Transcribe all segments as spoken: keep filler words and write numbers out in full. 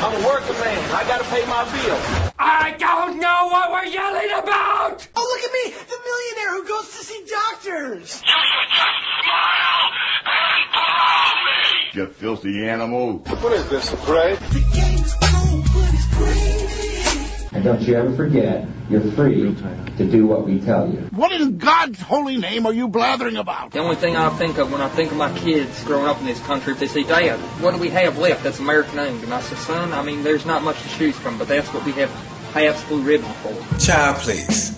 I'm a working man. I gotta pay my bills. I don't know what we're yelling about! Oh, look at me, the millionaire who goes to see doctors. You should just smile and follow me. You filthy animal. What is this, a parade? The game is cold, but it's crazy. And don't you ever forget, you're free to do what we tell you. What in God's holy name are you blathering about? The only thing I think of when I think of my kids growing up in this country, if they say, Dad, what do we have left that's American-owned? And I say, son, I mean, there's not much to choose from, but that's what we have Pabst Blue Ribbon for. Child, please.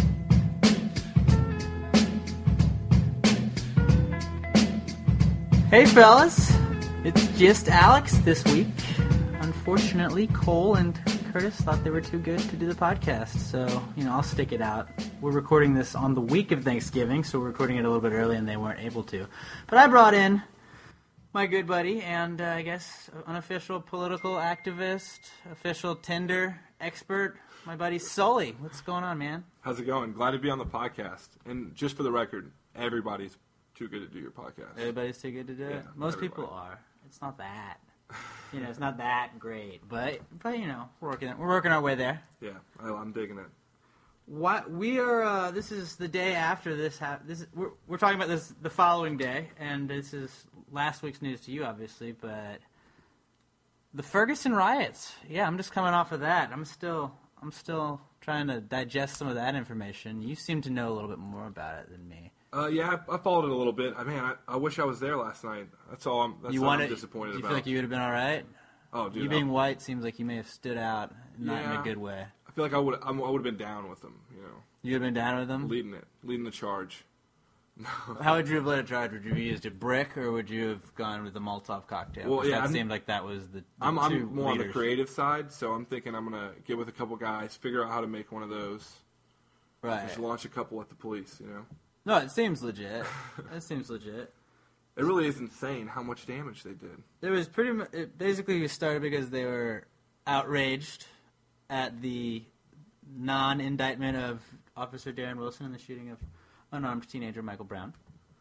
Hey, fellas. It's just Alex this week. Unfortunately, Cole and Curtis thought they were too good to do the podcast, so, you know, I'll stick it out. We're recording this on the week of Thanksgiving, so we're recording it a little bit early and they weren't able to. But I brought in my good buddy and, uh, I guess, unofficial political activist, official Tinder expert, my buddy Sully. What's going on, man? How's it going? Glad to be on the podcast. And just for the record, everybody's too good to do your podcast. Everybody's too good to do it? Yeah, Most everybody. people are. It's not that. You know, it's not that great, but but you know, we're working we're working our way there. Yeah, I, I'm digging it. What we are, uh, this is the day after this. Ha- this is, we're we're talking about this the following day, and this is last week's news to you, obviously. But the Ferguson riots, yeah, I'm just coming off of that. I'm still I'm still trying to digest some of that information. You seem to know a little bit more about it than me. Uh, yeah, I, I followed it a little bit. I mean, I, I wish I was there last night. That's all I'm. That's you all wanted, I'm disappointed do you about. feel like you would have been all right? Oh, dude, you being I'm, white seems like you may have stood out, not yeah, in a good way. I feel like I would. I'm, I would have been down with them. You know. You would have been down with them, leading it, leading the charge. How would you have led a charge? Would you have used a brick, or would you have gone with the Molotov cocktail? Well, yeah, that I'm, seemed like that was the, the I'm, two I'm more leaders. on the creative side, so I'm thinking I'm gonna get with a couple guys, figure out how to make one of those. Right. Just launch a couple at the police, you know. No, it seems legit. It seems legit. It really is insane how much damage they did. It was pretty much. It basically started because they were outraged at the non-indictment of Officer Darren Wilson in the shooting of unarmed teenager Michael Brown.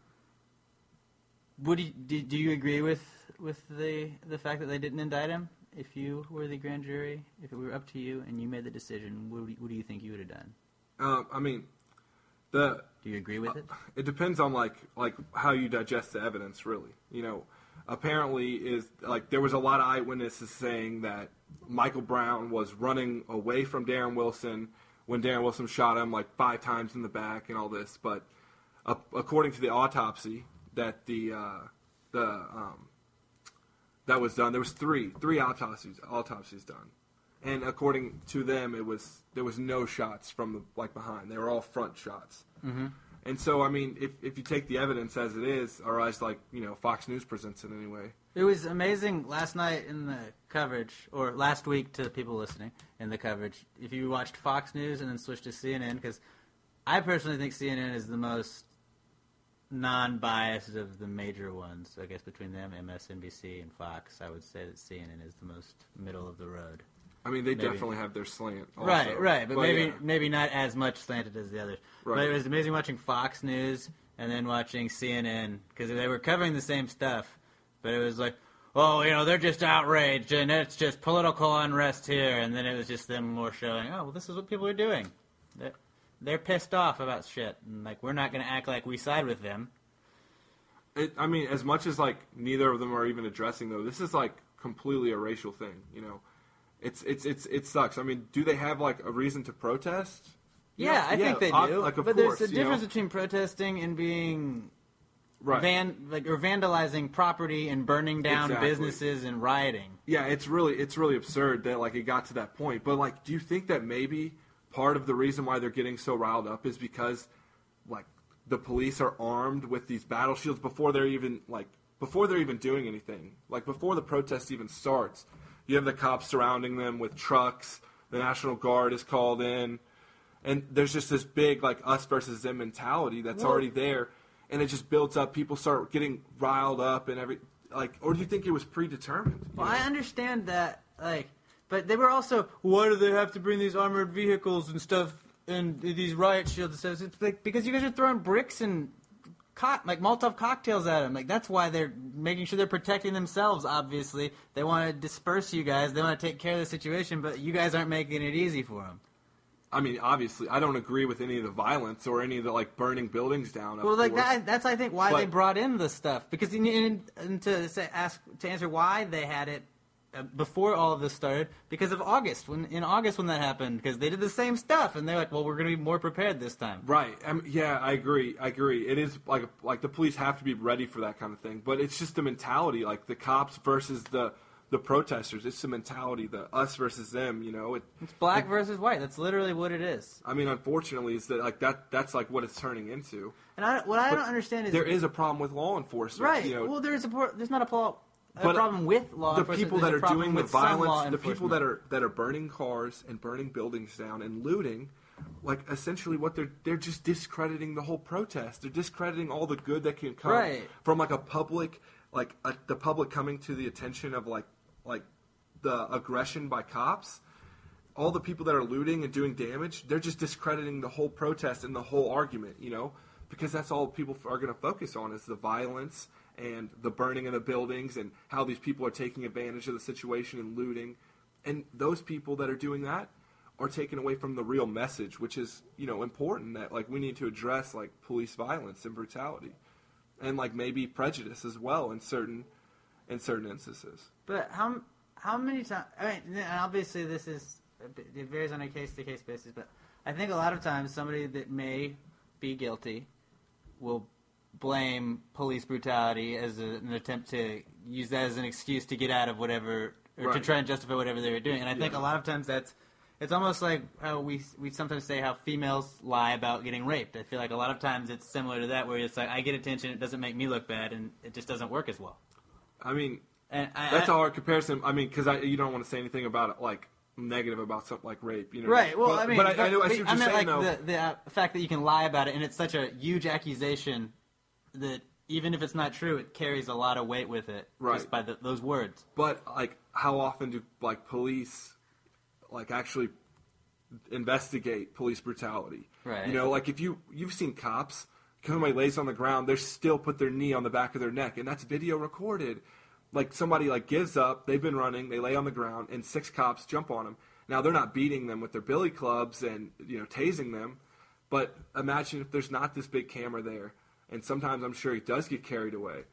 Would you, do, do you agree with with the the fact that they didn't indict him? If you were the grand jury, if it were up to you and you made the decision, what, what do you think you would have done? Uh, I mean, the. Do you agree with it? Uh, it depends on like like how you digest the evidence, really. You know, apparently is like there was a lot of eyewitnesses saying that Michael Brown was running away from Darren Wilson when Darren Wilson shot him like five times in the back and all this. But uh, according to the autopsy that the uh, the um, that was done, there was three three autopsies autopsies done, and according to them, it was there was no shots from the like behind. They were all front shots. Mm-hmm. And so, I mean, if if you take the evidence as it is, or as like you know Fox News presents it anyway. It was amazing last night in the coverage, or last week to the people listening in the coverage. If you watched Fox News and then switched to C N N, because I personally think C N N is the most non-biased of the major ones. I guess between them, M S N B C and Fox, I would say that C N N is the most middle of the road. I mean, they maybe. definitely have their slant. Also. Right, right, but, but maybe yeah. maybe not as much slanted as the others. Right. But it was amazing watching Fox News and then watching C N N, because they were covering the same stuff, but it was like, oh, you know, they're just outraged, and it's just political unrest here, and then it was just them more showing, oh, well, this is what people are doing. They're, they're pissed off about shit, and, like, we're not going to act like we side with them. It, I mean, as much as, like, neither of them are even addressing, though, this is, like, completely a racial thing, you know. It's it's it's it sucks. I mean, do they have like a reason to protest? Yeah, yeah I yeah, think they ob- do. Like, of but course, there's a you difference know? between protesting and being right. van like or vandalizing property and burning down exactly. businesses and rioting. Yeah, it's really it's really absurd that like it got to that point. But like, do you think that maybe part of the reason why they're getting so riled up is because like the police are armed with these battle shields before they're even like before they're even doing anything, like before the protest even starts? You have the cops surrounding them with trucks. The National Guard is called in. And there's just this big, like, us versus them mentality that's well, already there. And it just builds up. People start getting riled up and every... Like, or do you think it was predetermined? Well, know? I understand that, like... But they were also, why do they have to bring these armored vehicles and stuff and these riot shields and stuff? It's like, because you guys are throwing bricks and co- like Molotov cocktails at them. Like that's why they're making sure they're protecting themselves. Obviously, they want to disperse you guys. They want to take care of the situation, but you guys aren't making it easy for them. I mean, obviously, I don't agree with any of the violence or any of the like burning buildings down. Of Well, like course. that, that's I think why But- they brought in the stuff because in, in, in to say, ask to answer why they had it uh, before all of this started because of August when in August when that happened because they did the same stuff and they're like, well, we're going to be more prepared this time. Right. I mean, yeah, I agree. I agree. It is like like the police have to be ready for that kind of thing, but it's just the mentality, like the cops versus the the protesters. It's the mentality, the us versus them. You know, it, It's black it, versus white. That's literally what it is. I mean, unfortunately, is that like that? That's like what it's turning into. And I, what I But don't understand is there is a problem with law enforcement. right. You know, well, there's a pro- there's not a, pro- a But problem with law the enforcement. people that There's are a problem doing the with some law violence, the people that enforcement. are that are burning cars and burning buildings down and looting, like essentially what they're they're just discrediting the whole protest. They're discrediting all the good that can come Right. from like a public, like a, the public coming to the attention of like like the aggression by cops. All the people that are looting and doing damage, they're just discrediting the whole protest and the whole argument, you know, because that's all people are going to focus on is the violence and the burning of the buildings and how these people are taking advantage of the situation and looting. And those people that are doing that are taken away from the real message, which is, you know, important that, like, we need to address, like, police violence and brutality and, like, maybe prejudice as well in certain in certain instances. But how how many times? I mean, and obviously this is it varies on a case to case basis. But I think a lot of times somebody that may be guilty will blame police brutality as a, an attempt to use that as an excuse to get out of whatever or Right. to try and justify whatever they were doing. And I think Yeah. a lot of times that's it's almost like how we we sometimes say how females lie about getting raped. I feel like a lot of times it's similar to that, where it's like I get attention, it doesn't make me look bad, and it just doesn't work as well. I mean, And I, that's I, a hard comparison. I mean, because you don't want to say anything about it, like, negative about something like rape, you know? Right. Well, but, I mean, but I, I, know, I see what I you're meant saying, like though. the the uh, fact that you can lie about it, and it's such a huge accusation that even if it's not true, it carries a lot of weight with it, Right. just by the, those words. But like, how often do like police like actually investigate police brutality? Right. You know, like if you you've seen cops, somebody lays on the ground, they still put their knee on the back of their neck, and that's video recorded. Like somebody like gives up, they've been running, they lay on the ground, and six cops jump on them. Now they're not beating them with their billy clubs and you know tasing them, but imagine if there's not this big camera there, and sometimes I'm sure he does get carried away.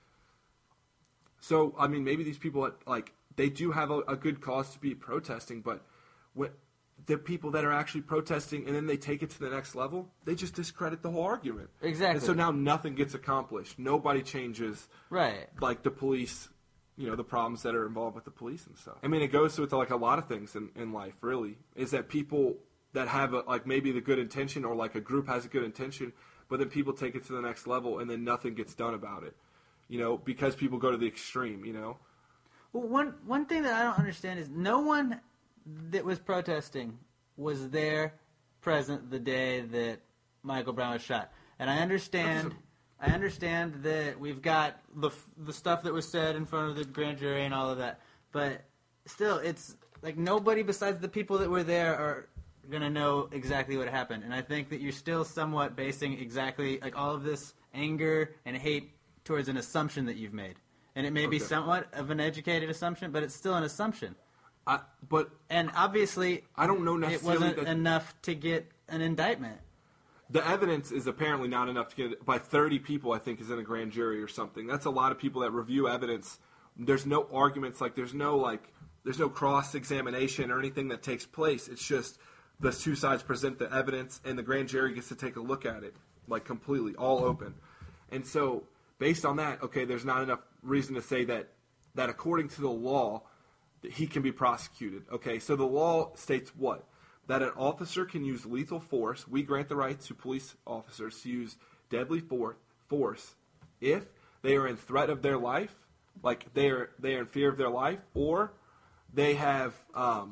So I mean, maybe these people like they do have a, a good cause to be protesting, but what the people that are actually protesting and then they take it to the next level, they just discredit the whole argument. Exactly. And so now nothing gets accomplished. Nobody changes. Right. Like the police, you know, the problems that are involved with the police and stuff. I mean, it goes with like a lot of things in, in life, really, is that people that have a, like maybe the good intention or like a group has a good intention, but then people take it to the next level and then nothing gets done about it, you know, because people go to the extreme, you know. Well, one one thing that I don't understand is no one that was protesting was there present the day that Michael Brown was shot. And I understand I understand that we've got the the stuff that was said in front of the grand jury and all of that. But still, it's like nobody besides the people that were there are going to know exactly what happened. And I think that you're still somewhat basing exactly like all of this anger and hate towards an assumption that you've made. And it may be Okay. somewhat of an educated assumption, but it's still an assumption. I, but And obviously, I don't know it necessarily wasn't that enough to get an indictment. the evidence is apparently not enough to get it by thirty people, I think, is in a grand jury or something. That's a lot of people that review evidence. There's no arguments, like there's no like there's no cross-examination or anything that takes place. It's just the two sides present the evidence and the grand jury gets to take a look at it, like completely, all open. And so, based on that, okay, there's not enough reason to say that that according to the law, that he can be prosecuted. Okay, so the law states what? That an officer can use lethal force. We grant the right to police officers to use deadly for- force if they are in threat of their life, like they are they are in fear of their life, or they have um,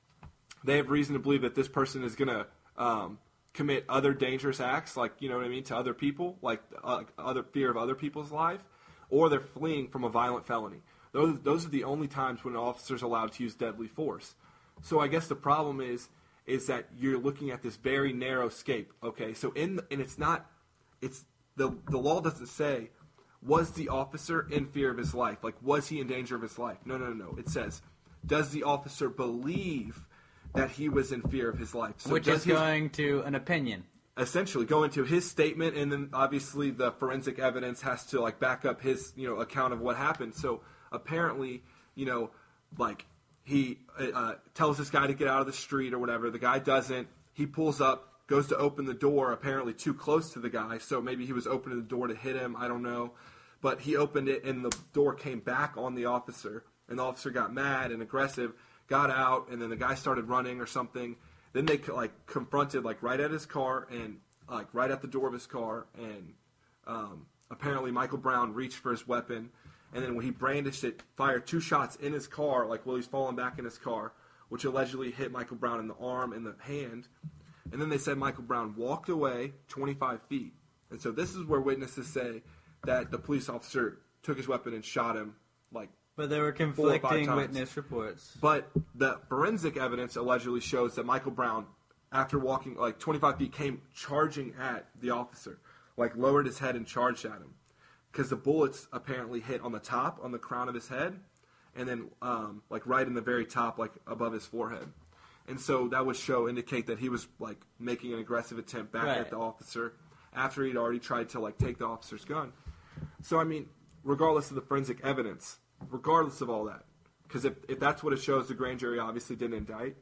they have reason to believe that this person is going to um, commit other dangerous acts, like, you know what I mean, to other people, like uh, other fear of other people's life, or they're fleeing from a violent felony. Those those are the only times when an officer is allowed to use deadly force. So I guess the problem is is that you're looking at this very narrow scape. Okay, so in the, and it's not it's the the law doesn't say, was the officer in fear of his life? Like, was he in danger of his life? No, no, no, no. It says, does the officer believe that he was in fear of his life? So Which does is his, going to an opinion. Essentially, go into his statement, and then obviously the forensic evidence has to like back up his you know account of what happened. So apparently, you know, like he uh, tells this guy to get out of the street or whatever. The guy doesn't. He pulls up, goes to open the door, apparently too close to the guy. So maybe he was opening the door to hit him. I don't know. But he opened it, and the door came back on the officer, and the officer got mad and aggressive, got out, and then the guy started running or something. Then they like confronted like right at his car and like right at the door of his car, and um, apparently Michael Brown reached for his weapon, and then when he brandished it, fired two shots in his car, like while he's falling back in his car, which allegedly hit Michael Brown in the arm and the hand. And then they said Michael Brown walked away twenty-five feet, and so this is where witnesses say that the police officer took his weapon and shot him like. But there were conflicting witness reports. But the forensic evidence allegedly shows that Michael Brown, after walking like twenty-five feet, came charging at the officer, like lowered his head and charged at him, because the bullets apparently hit on the top, on the crown of his head, and then um, like right in the very top, like above his forehead. And so that would show, indicate that he was like making an aggressive attempt back right. at the officer after he'd already tried to like take the officer's gun. So I mean, regardless of the forensic evidence, regardless of all that, because if, if that's what it shows, the grand jury obviously didn't indict,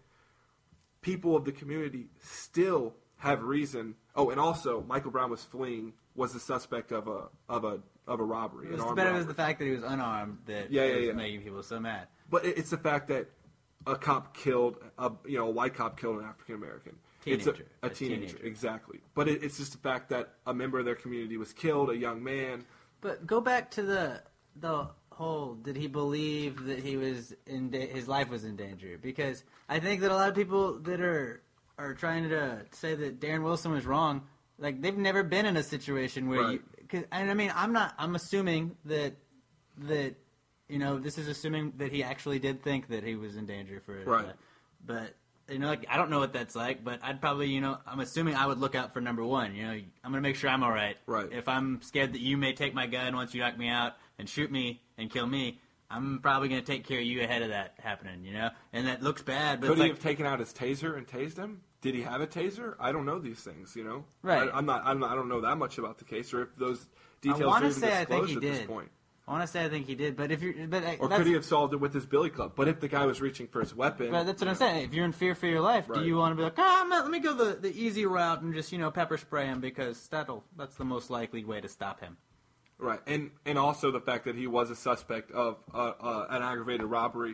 people of the community still have reason. Oh, and also Michael Brown was fleeing, was the suspect of a of a of a robbery. It was, an armed but it robbery. was the fact that he was unarmed that yeah, yeah, was yeah. making people so mad. But it, it's the fact that a cop killed, a you know, a white cop killed an African American. Teenager. It's a, a, a teenager, teenager, exactly. But it, it's just the fact that a member of their community was killed, a young man. But go back to the the whole. Did he believe that he was in da- his life was in danger? Because I think that a lot of people that are are trying to say that Darren Wilson was wrong, like they've never been in a situation where right. you. Cause, and I mean, I'm not. I'm assuming that that you know this is assuming that he actually did think that he was in danger for. Right. Uh, but. You know, like, I don't know what that's like, but I'd probably, you know, I'm assuming I would look out for number one. You know, I'm going to make sure I'm all right. Right. If I'm scared that you may take my gun once you knock me out and shoot me and kill me, I'm probably going to take care of you ahead of that happening, you know? And that looks bad, but Could it's he like, have taken out his taser and tased him? Did he have a taser? I don't know these things, you know? Right. I, I'm not, I'm not, I don't know that much about the case, or if those I details want are to even say I think disclosed he at this did. point. I want to say I think he did, but if you're, but Or that's, could he have solved it with his billy club? But if the guy was reaching for his weapon, but that's what you I'm know, saying. If you're in fear for your life, Right. do you want to be like, ah, oh, let me go the, the easy route and just, you know, pepper spray him because that'll that's the most likely way to stop him. Right, and and also the fact that he was a suspect of uh, uh, an aggravated robbery,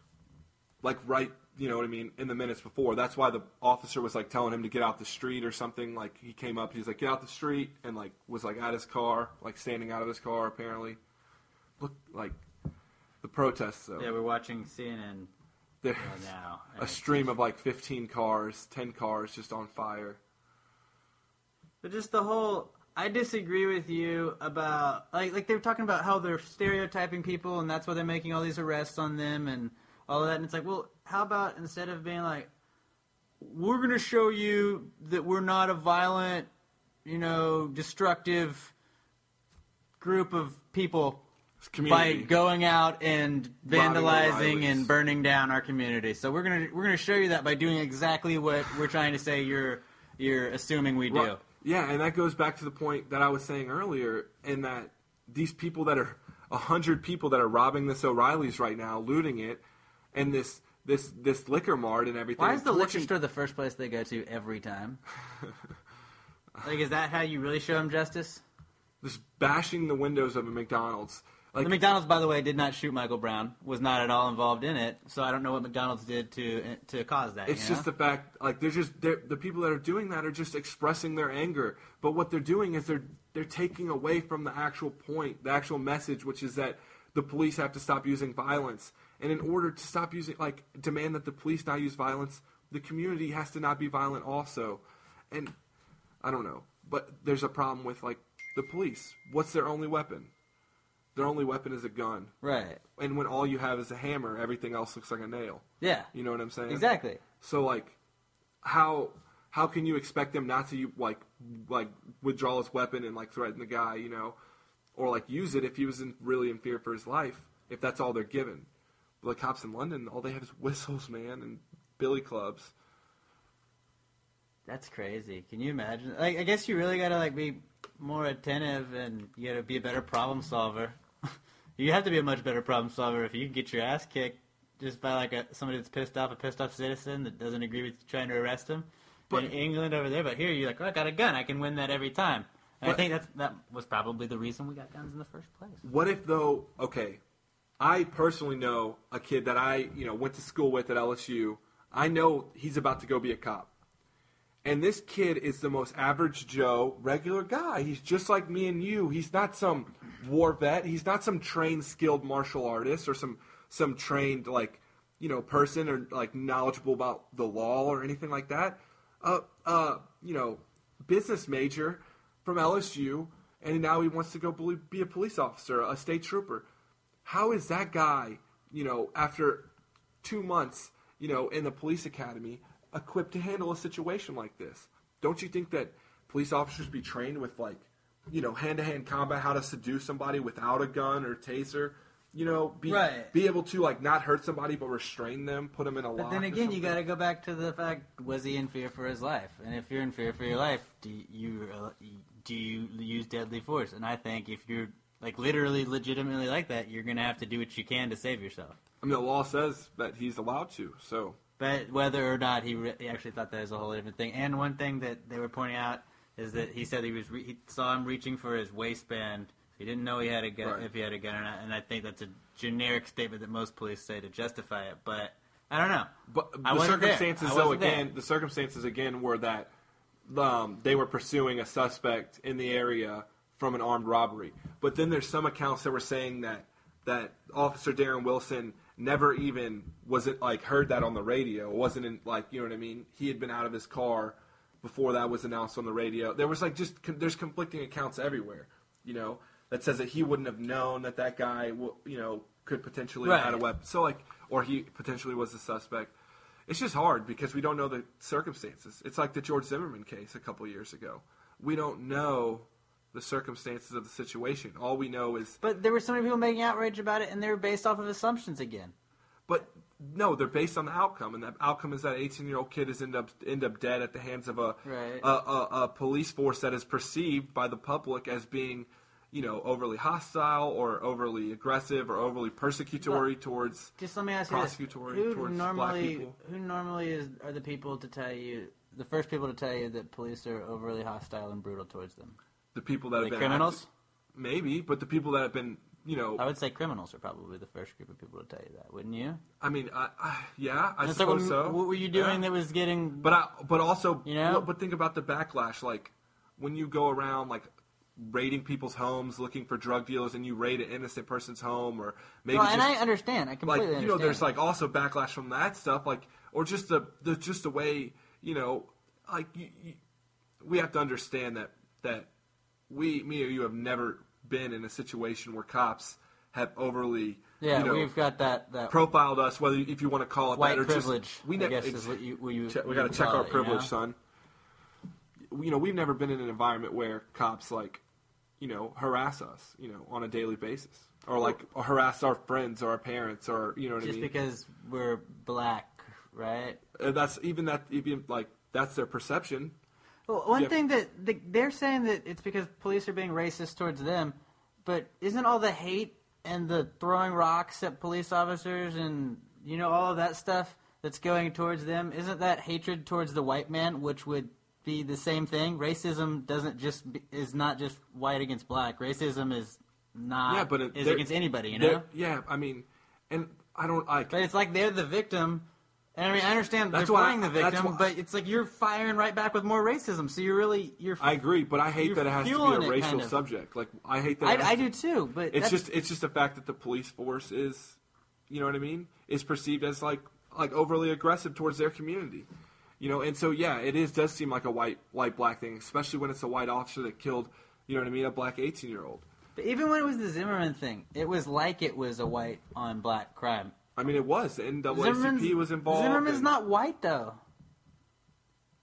like right, you know what I mean, in the minutes before. That's why the officer was like telling him to get out the street or something. Like he came up, he's like, get out the street, and like was like at his car, like standing out of his car apparently. Look like the protests though. Yeah, we're watching C N N There's right now. a stream of like fifteen cars, ten cars just on fire. But just the whole, I disagree with you about, like, like they were talking about how they're stereotyping people and that's why they're making all these arrests on them and all of that. And it's like, well, how about instead of being like, we're going to show you that we're not a violent, you know, destructive group of people by Community. going out and Robbing vandalizing O'Reilly's. and burning down our community. So we're gonna we're gonna show you that by doing exactly what we're trying to say you're you're assuming we do. Right. Yeah, and that goes back to the point that I was saying earlier, in that these people that are a hundred people that are robbing this O'Reilly's right now, looting it, and this this this liquor mart and everything. Why is the torching- liquor store the first place they go to every time? Like, is that how you really show them justice? Just bashing the windows of a McDonald's. Like, The McDonald's, by the way, did not shoot Michael Brown. Was not at all involved in it. So I don't know what McDonald's did to to cause that. It's you know? just the fact, like, they're just they're, the people that are doing that are just expressing their anger. But what they're doing is they're they're taking away from the actual point, the actual message, which is that the police have to stop using violence. And in order to stop using, like, demand that the police not use violence, the community has to not be violent also. And I don't know, but there's a problem with, like, the police. What's their only weapon? Their only weapon is a gun. Right. And when all you have is a hammer, everything else looks like a nail. Yeah. You know what I'm saying? Exactly. So, like, how how can you expect them not to like like withdraw his weapon and like threaten the guy, you know, or like use it if he was in, really in fear for his life, if that's all they're given. But the cops in London, all they have is whistles, man, and billy clubs. That's crazy. Can you imagine? Like, I guess you really gotta like be more attentive, and you gotta be a better problem solver. You have to be a much better problem solver if you can get your ass kicked just by like a somebody that's pissed off, a pissed off citizen that doesn't agree with you trying to arrest him. But in England over there, but here you're like, oh, I got a gun, I can win that every time. And I think that's that was probably the reason we got guns in the first place. What if though? Okay, I personally know a kid that I you know went to school with at L S U. I know he's about to go be a cop. And this kid is the most average Joe, regular guy. He's just like me and you. He's not some war vet. He's not some trained, skilled martial artist or some some trained, like, you know, person or, like, knowledgeable about the law or anything like that. Uh, uh, you know, business major from L S U, and now he wants to go be a police officer, a state trooper. How is that guy, you know, after two months, you know, in the police academy, equipped to handle a situation like this? Don't you think that police officers be trained with, like, you know, hand-to-hand combat, how to seduce somebody without a gun or taser? You know, be right. be able to, like, not hurt somebody but restrain them, put them in a lock. But then again, you got to go back to the fact: was he in fear for his life? And if you're in fear for your life, do you uh, do you use deadly force? And I think if you're like literally, legitimately like that, you're going to have to do what you can to save yourself. I mean, the law says that he's allowed to. So. But whether or not he, re- he actually thought that was a whole different thing. And one thing that they were pointing out is that he said he was re- he saw him reaching for his waistband. He didn't know he had a gun, right. if he had a gun or not. And I think that's a generic statement that most police say to justify it. But I don't know. But I the wasn't circumstances, there. I though, wasn't again, there. the circumstances again were that um, they were pursuing a suspect in the area from an armed robbery. But then there's some accounts that were saying that that Officer Darren Wilson never even wasn't like heard that on the radio. It wasn't in, like, you know what I mean? He had been out of his car before that was announced on the radio. There was like just there's conflicting accounts everywhere, you know, that says that he wouldn't have known that that guy, you know, could potentially right. have had a weapon. So like, or he potentially was the suspect. It's just hard because we don't know the circumstances. It's like the George Zimmerman case a couple years ago. We don't know the circumstances of the situation. All we know is... But there were so many people making outrage about it, and they were based off of assumptions again. But, no, they're based on the outcome, and that outcome is that eighteen-year-old kid is end up end up dead at the hands of a, right. a, a, a police force that is perceived by the public as being, you know, overly hostile or overly aggressive or overly persecutory but towards just let me ask you prosecutory this. Who towards normally, black people. Who normally is are the people to tell you, the first people to tell you that police are overly hostile and brutal towards them? The people that Are have they been criminals? active, maybe, but the people that have been, you know, I would say criminals are probably the first group of people to tell you that, wouldn't you? I mean, I, I, yeah, I And it's suppose like, so. What were you doing yeah. that was getting? But I, but also, you know, but think about the backlash. Like when you go around, like raiding people's homes, looking for drug dealers, and you raid an innocent person's home, or maybe well, just, and I understand. I completely like you understand. know, there's like also backlash from that stuff, like or just the, the just the way you know, like you, you, we have to understand that that. We, me or you, have never been in a situation where cops have overly, yeah, you know, we've got that, that profiled us. Whether if you want to call it white that or privilege, just we I ne- guess is what you, what you che- we you got to check call our it, privilege, you know? son. You know, we've never been in an environment where cops like, you know, harass us, you know, on a daily basis, or like or harass our friends or our parents, or you know what just I mean. Just because we're black, right? Uh, that's even that even like that's their perception. Well, one Yeah. thing that the, they're saying that it's because police are being racist towards them, but isn't all the hate and the throwing rocks at police officers and, you know, all of that stuff that's going towards them, isn't that hatred towards the white man, which would be the same thing? Racism doesn't just be, is not just white against black. Racism is not yeah, but it, is against anybody, you know? Yeah, I mean, and I don't like. But it's like they're the victim. And I mean, I understand That's they're why- playing the that's victim, why- but it's like you're firing right back with more racism. So you're really you're. I agree, but I hate you're that it has to be fueling a it, racial kind of. subject. Like I hate that. I, it has I to- do too, but It's that's, just it's just the fact that the police force is, you know what I mean, is perceived as like like overly aggressive towards their community, you know, and so yeah, it is does seem like a white white black thing, especially when it's a white officer that killed, you know what I mean, a black eighteen year old. But even when it was the Zimmerman thing, it was like it was a white on black crime. I mean, it was the N double A C P was involved. Zimmerman's and, not white though.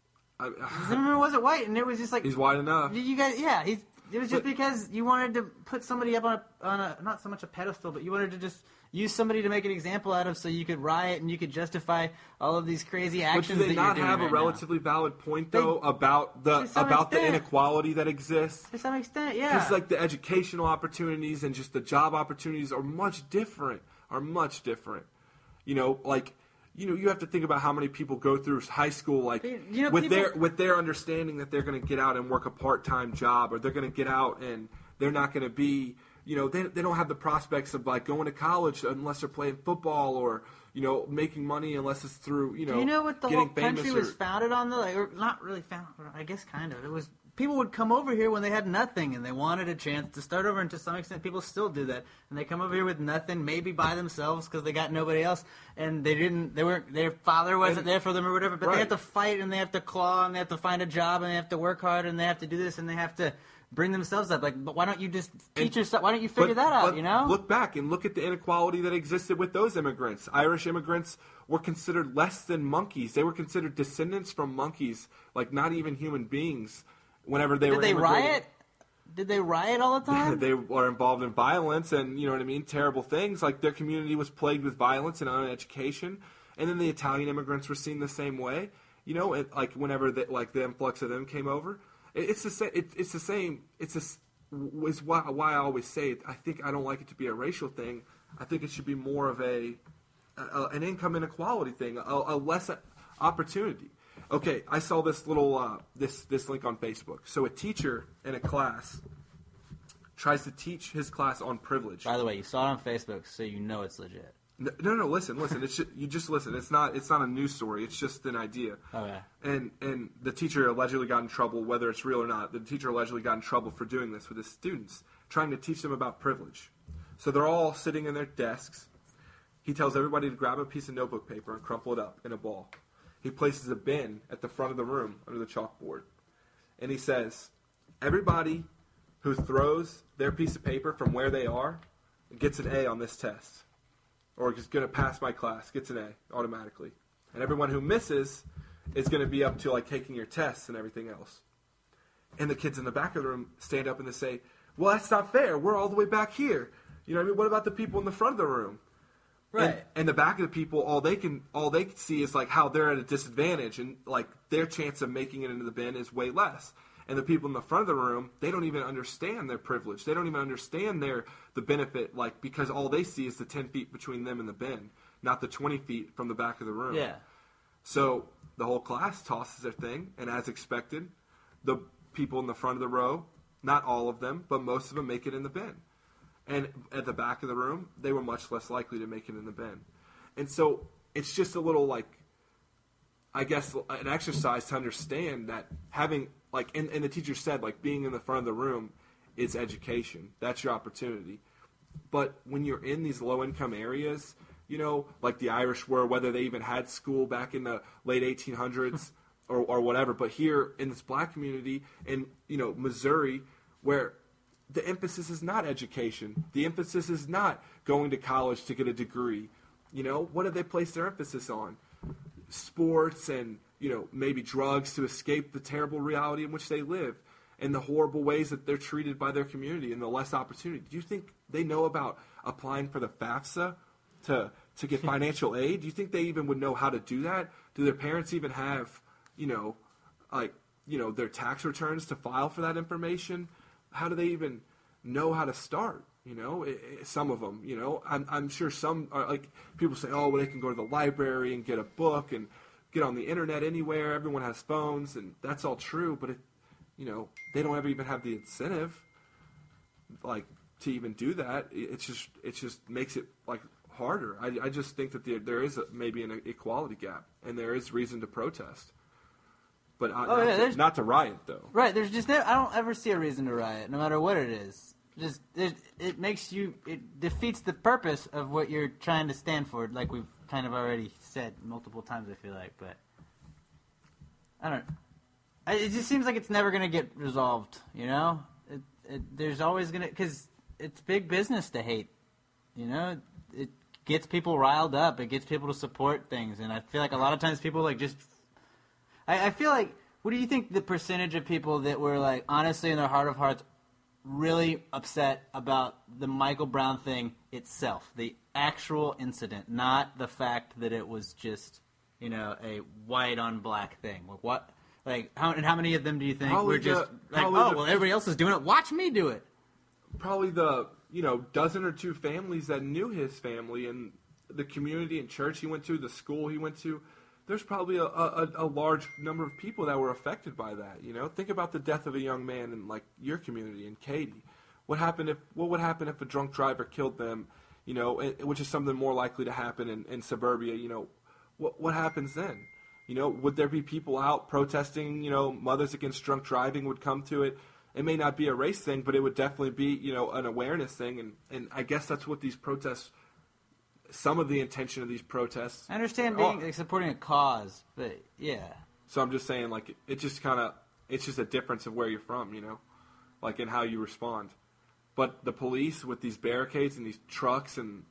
I, Zimmerman wasn't white, and it was just like he's white enough. You guys, yeah, he's. It was just But- because you wanted to put somebody up on a, on a not so much a pedestal, but you wanted to just use somebody to make an example out of, so you could riot and you could justify all of these crazy But actions. do they that not you're doing have a right relatively valid point though They- about the to some about the extent. inequality that exists? now. To some extent, yeah. Because like the educational opportunities and just the job opportunities are much different. Are much different. You know, like you know, you have to think about how many people go through high school like You know, with people- their with their understanding that they're going to get out and work a part time job, or they're going to get out and they're not going to be. You know, they they don't have the prospects of like going to college unless they're playing football, or you know, making money unless it's through you know. Do you know what the getting whole country famous was or, founded on, though? Like, or not really founded, I guess kind of. It was people would come over here when they had nothing and they wanted a chance to start over, and to some extent people still do that. And they come over here with nothing, maybe by themselves because they got nobody else, and they didn't, they weren't, their father wasn't And- there for them or whatever, but right. they have to fight and they have to claw and they have to find a job and they have to work hard and they have to do this and they have to bring themselves up. Like, but why don't you just teach And- yourself, why don't you figure But- that out, but you know? Look back and look at the inequality that existed with those immigrants. Irish immigrants were considered less than monkeys. They were considered descendants from monkeys, like not even human beings, whenever they Did were they immigrating. riot? Did they riot all the time? They were involved in violence and, you know what I mean, terrible things. Like their community was plagued with violence and uneducation. And then the Italian immigrants were seen the same way, you know, and like whenever the, like the influx of them came over. It, it's the same. It, it's the same. It's a, is why, why I always say it. I think I don't like it to be a racial thing. I think it should be more of a, a an income inequality thing, a, a less opportunity. Okay, I saw this little uh, this this link on Facebook. So a teacher in a class tries to teach his class on privilege. By the way, you saw it on Facebook, so you know it's legit. No, no, no listen, listen. It's just, you just listen. It's not it's not a news story. It's just an idea. Okay. And and the teacher allegedly got in trouble, whether it's real or not. The teacher allegedly got in trouble for doing this with his students, trying to teach them about privilege. So they're all sitting in their desks. He tells everybody to grab a piece of notebook paper and crumple it up in a ball. He places a bin at the front of the room under the chalkboard. And he says, everybody who throws their piece of paper from where they are gets an A on this test. Or is going to pass my class, gets an A automatically. And everyone who misses is going to be up to like taking your tests and everything else. And the kids in the back of the room stand up and they say, well, that's not fair. We're all the way back here. You know what I mean? What about the people in the front of the room? Right. And, and the back of the people, all they can all they can see is like how they're at a disadvantage, and like their chance of making it into the bin is way less. And the people in the front of the room, they don't even understand their privilege. They don't even understand their the benefit, like because all they see is the ten feet between them and the bin, not the twenty feet from the back of the room. Yeah. So the whole class tosses their thing, and as expected, the people in the front of the row, not all of them, but most of them make it in the bin. And at the back of the room, they were much less likely to make it in the bin. And so it's just a little, like, I guess, an exercise to understand that having, like, and, and the teacher said, like, being in the front of the room is education. That's your opportunity. But when you're in these low-income areas, you know, like the Irish were, whether they even had school back in the late eighteen hundreds or, or whatever, but here in this black community in, you know, Missouri, where the emphasis is not education. The emphasis is not going to college to get a degree. You know, what do they place their emphasis on? Sports and, you know, maybe drugs to escape the terrible reality in which they live and the horrible ways that they're treated by their community and the less opportunity. Do you think they know about applying for the FAFSA to to get financial aid? Do you think they even would know how to do that? Do their parents even have, you know, like, you know, their tax returns to file for that information? How do they even know how to start? You know, it, it, some of them, you know, I'm, I'm sure some are like, people say, oh, well, they can go to the library and get a book and get on the internet anywhere. Everyone has phones, and that's all true. But, it, you know, they don't ever even have the incentive, like, to even do that. It, it's just, it just makes it, like, harder. I, I just think that there, there is a, maybe an equality gap, and there is reason to protest. But uh, Oh, not, yeah, to, there's- not to riot, though. Right, there's just no, I don't ever see a reason to riot, no matter what it is. Just it, it makes you, it defeats the purpose of what you're trying to stand for, like we've kind of already said multiple times, I feel like. But I don't. I, it just seems like it's never gonna get resolved. You know, it, it, there's always gonna, because it's big business to hate. You know, it gets people riled up. It gets people to support things, and I feel like a lot of times people like just. I, I feel like what do you think the percentage of people that were, like, honestly in their heart of hearts really upset about the Michael Brown thing itself, the actual incident, not the fact that it was just, you know, a white on black thing? Like, what, like, how, and how many of them do you think Probably were just the, like, oh, the, well, everybody else is doing it, watch me do it? Probably the, you know, dozen or two families that knew his family and the community and church he went to, the school he went to. There's probably a, a, a large number of people that were affected by that. You know, think about the death of a young man in like your community in Katy. What happened if what would happen if a drunk driver killed them? You know, which is something more likely to happen in, in suburbia. You know, what what happens then? You know, would there be people out protesting? You know, Mothers Against Drunk Driving would come to it. It may not be a race thing, but it would definitely be, you know, an awareness thing. And, and I guess that's what these protests. Some of the intention of these protests. I understand being like, supporting a cause, but yeah. So I'm just saying, like, it just kind of, it's just a difference of where you're from, you know, like in how you respond. But the police with these barricades and these trucks and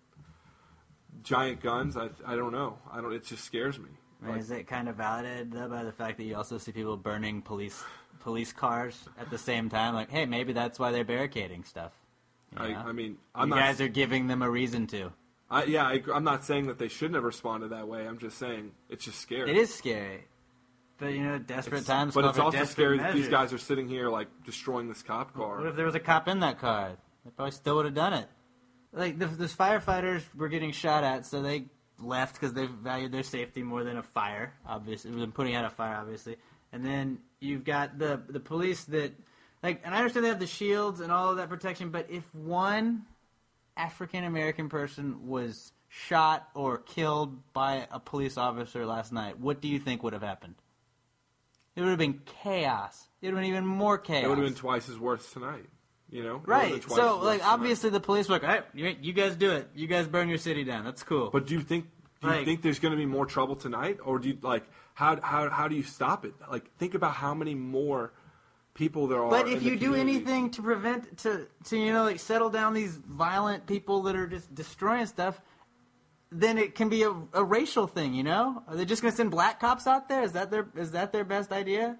giant guns, I I don't know. I don't. It just scares me. I mean, like, is it kind of validated though by the fact that you also see people burning police police cars at the same time? Like, hey, maybe that's why they're barricading stuff. You know? I, I mean, I'm you not, guys are giving them a reason to. I, yeah, I, I'm not saying that they shouldn't have responded that way. I'm just saying it's just scary. It is scary. But, you know, desperate it's, times But it's also scary measures. that these guys are sitting here, like, destroying this cop car. What if there was a cop in that car? They probably still would have done it. Like, the, the firefighters were getting shot at, so they left because they valued their safety more than a fire, obviously, than putting out a fire, obviously. And then you've got the the police that, like, and I understand they have the shields and all of that protection, but if one African-American person was shot or killed by a police officer last night, what do you think would have happened? It would have been chaos. It would have been even more chaos. It would have been twice as worse tonight, you know? Right. So, like, obviously the police were like, all right, you, you guys do it. You guys burn your city down. That's cool. But do you think do you like, think there's going to be more trouble tonight? Or do you, like, how, how, how do you stop it? Like, think about how many more people there are. But if in you the do community. anything to prevent, to, to, you know, like, settle down these violent people that are just destroying stuff, then it can be a, a racial thing, you know? Are they just going to send black cops out there? Is that their is that their best idea?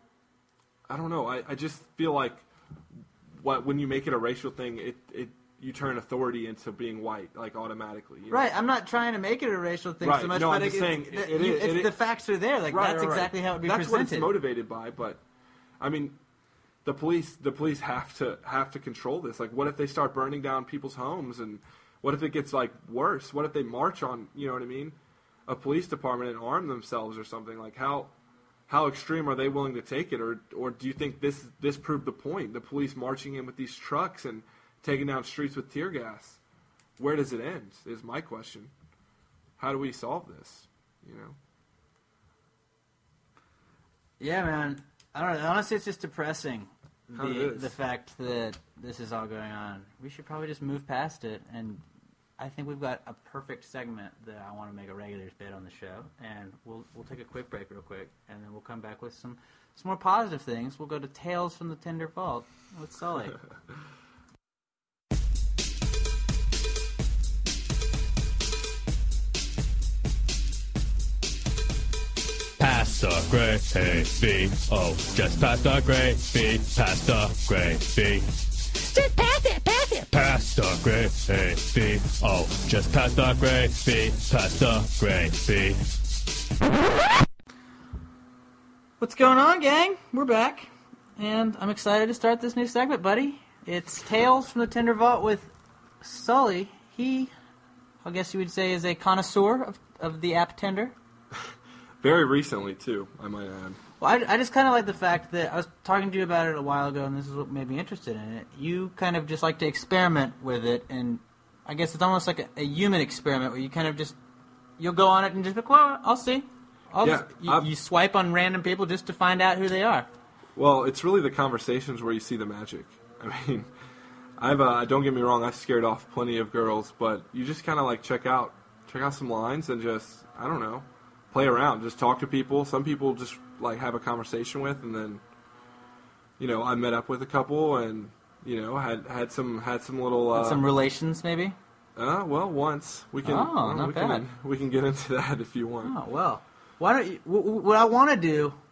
I don't know. I, I just feel like what when you make it a racial thing, it, it you turn authority into being white, like, automatically. You know? Right. I'm not trying to make it a racial thing right. so much, no, but I'm just it's, saying it's, it, you, it, it's it, the facts are there. Like, right, that's right, right. exactly how it would be that's presented. That's what it's motivated by, but, I mean, the police the police have to have to control this. Like, what if they start burning down people's homes, and what if it gets, like, worse? What if they march on, you know what I mean, a police department and arm themselves or something? Like, how how extreme are they willing to take it? Or or do you think this this proved the point? The police marching in with these trucks and taking down streets with tear gas. Where does it end, is my question. How do we solve this, you know? Yeah, man. I don't know. Honestly, it's just depressing, How it the, is. the fact that this is all going on. We should probably just move past it, and I think we've got a perfect segment that I want to make a regulars bit on the show, and we'll we'll take a quick break real quick, and then we'll come back with some, some more positive things. We'll go to Tales from the Tender Vault with Sully. Pass the gravy, oh, just pass the gravy, pass the gravy. Just pass it, pass it. Pass the gravy, oh, just pass the gravy, pass the gravy. What's going on, gang? We're back, and I'm excited to start this new segment, buddy. It's Tales from the Tender Vault with Sully. He, I guess you would say, is a connoisseur of, of the app Tender. Very recently, too, I might add. Well, I, I just kind of like the fact that I was talking to you about it a while ago, and this is what made me interested in it. You kind of just like to experiment with it, and I guess it's almost like a, a human experiment where you kind of just, you'll go on it and just be like, well, I'll see. I'll Yeah, just, you, you swipe on random people just to find out who they are. Well, it's really the conversations where you see the magic. I mean, I've uh, don't get me wrong, I've scared off plenty of girls, but you just kind of like check out, check out some lines and just, I don't know, play around, just talk to people. Some people just like have a conversation with, and then, you know, I met up with a couple, and you know, had had some had some little uh, some relations maybe. Uh, well, once we can. Oh, well, not we bad. can we can get into that if you want. Oh well, why don't you? W- w- what I want to do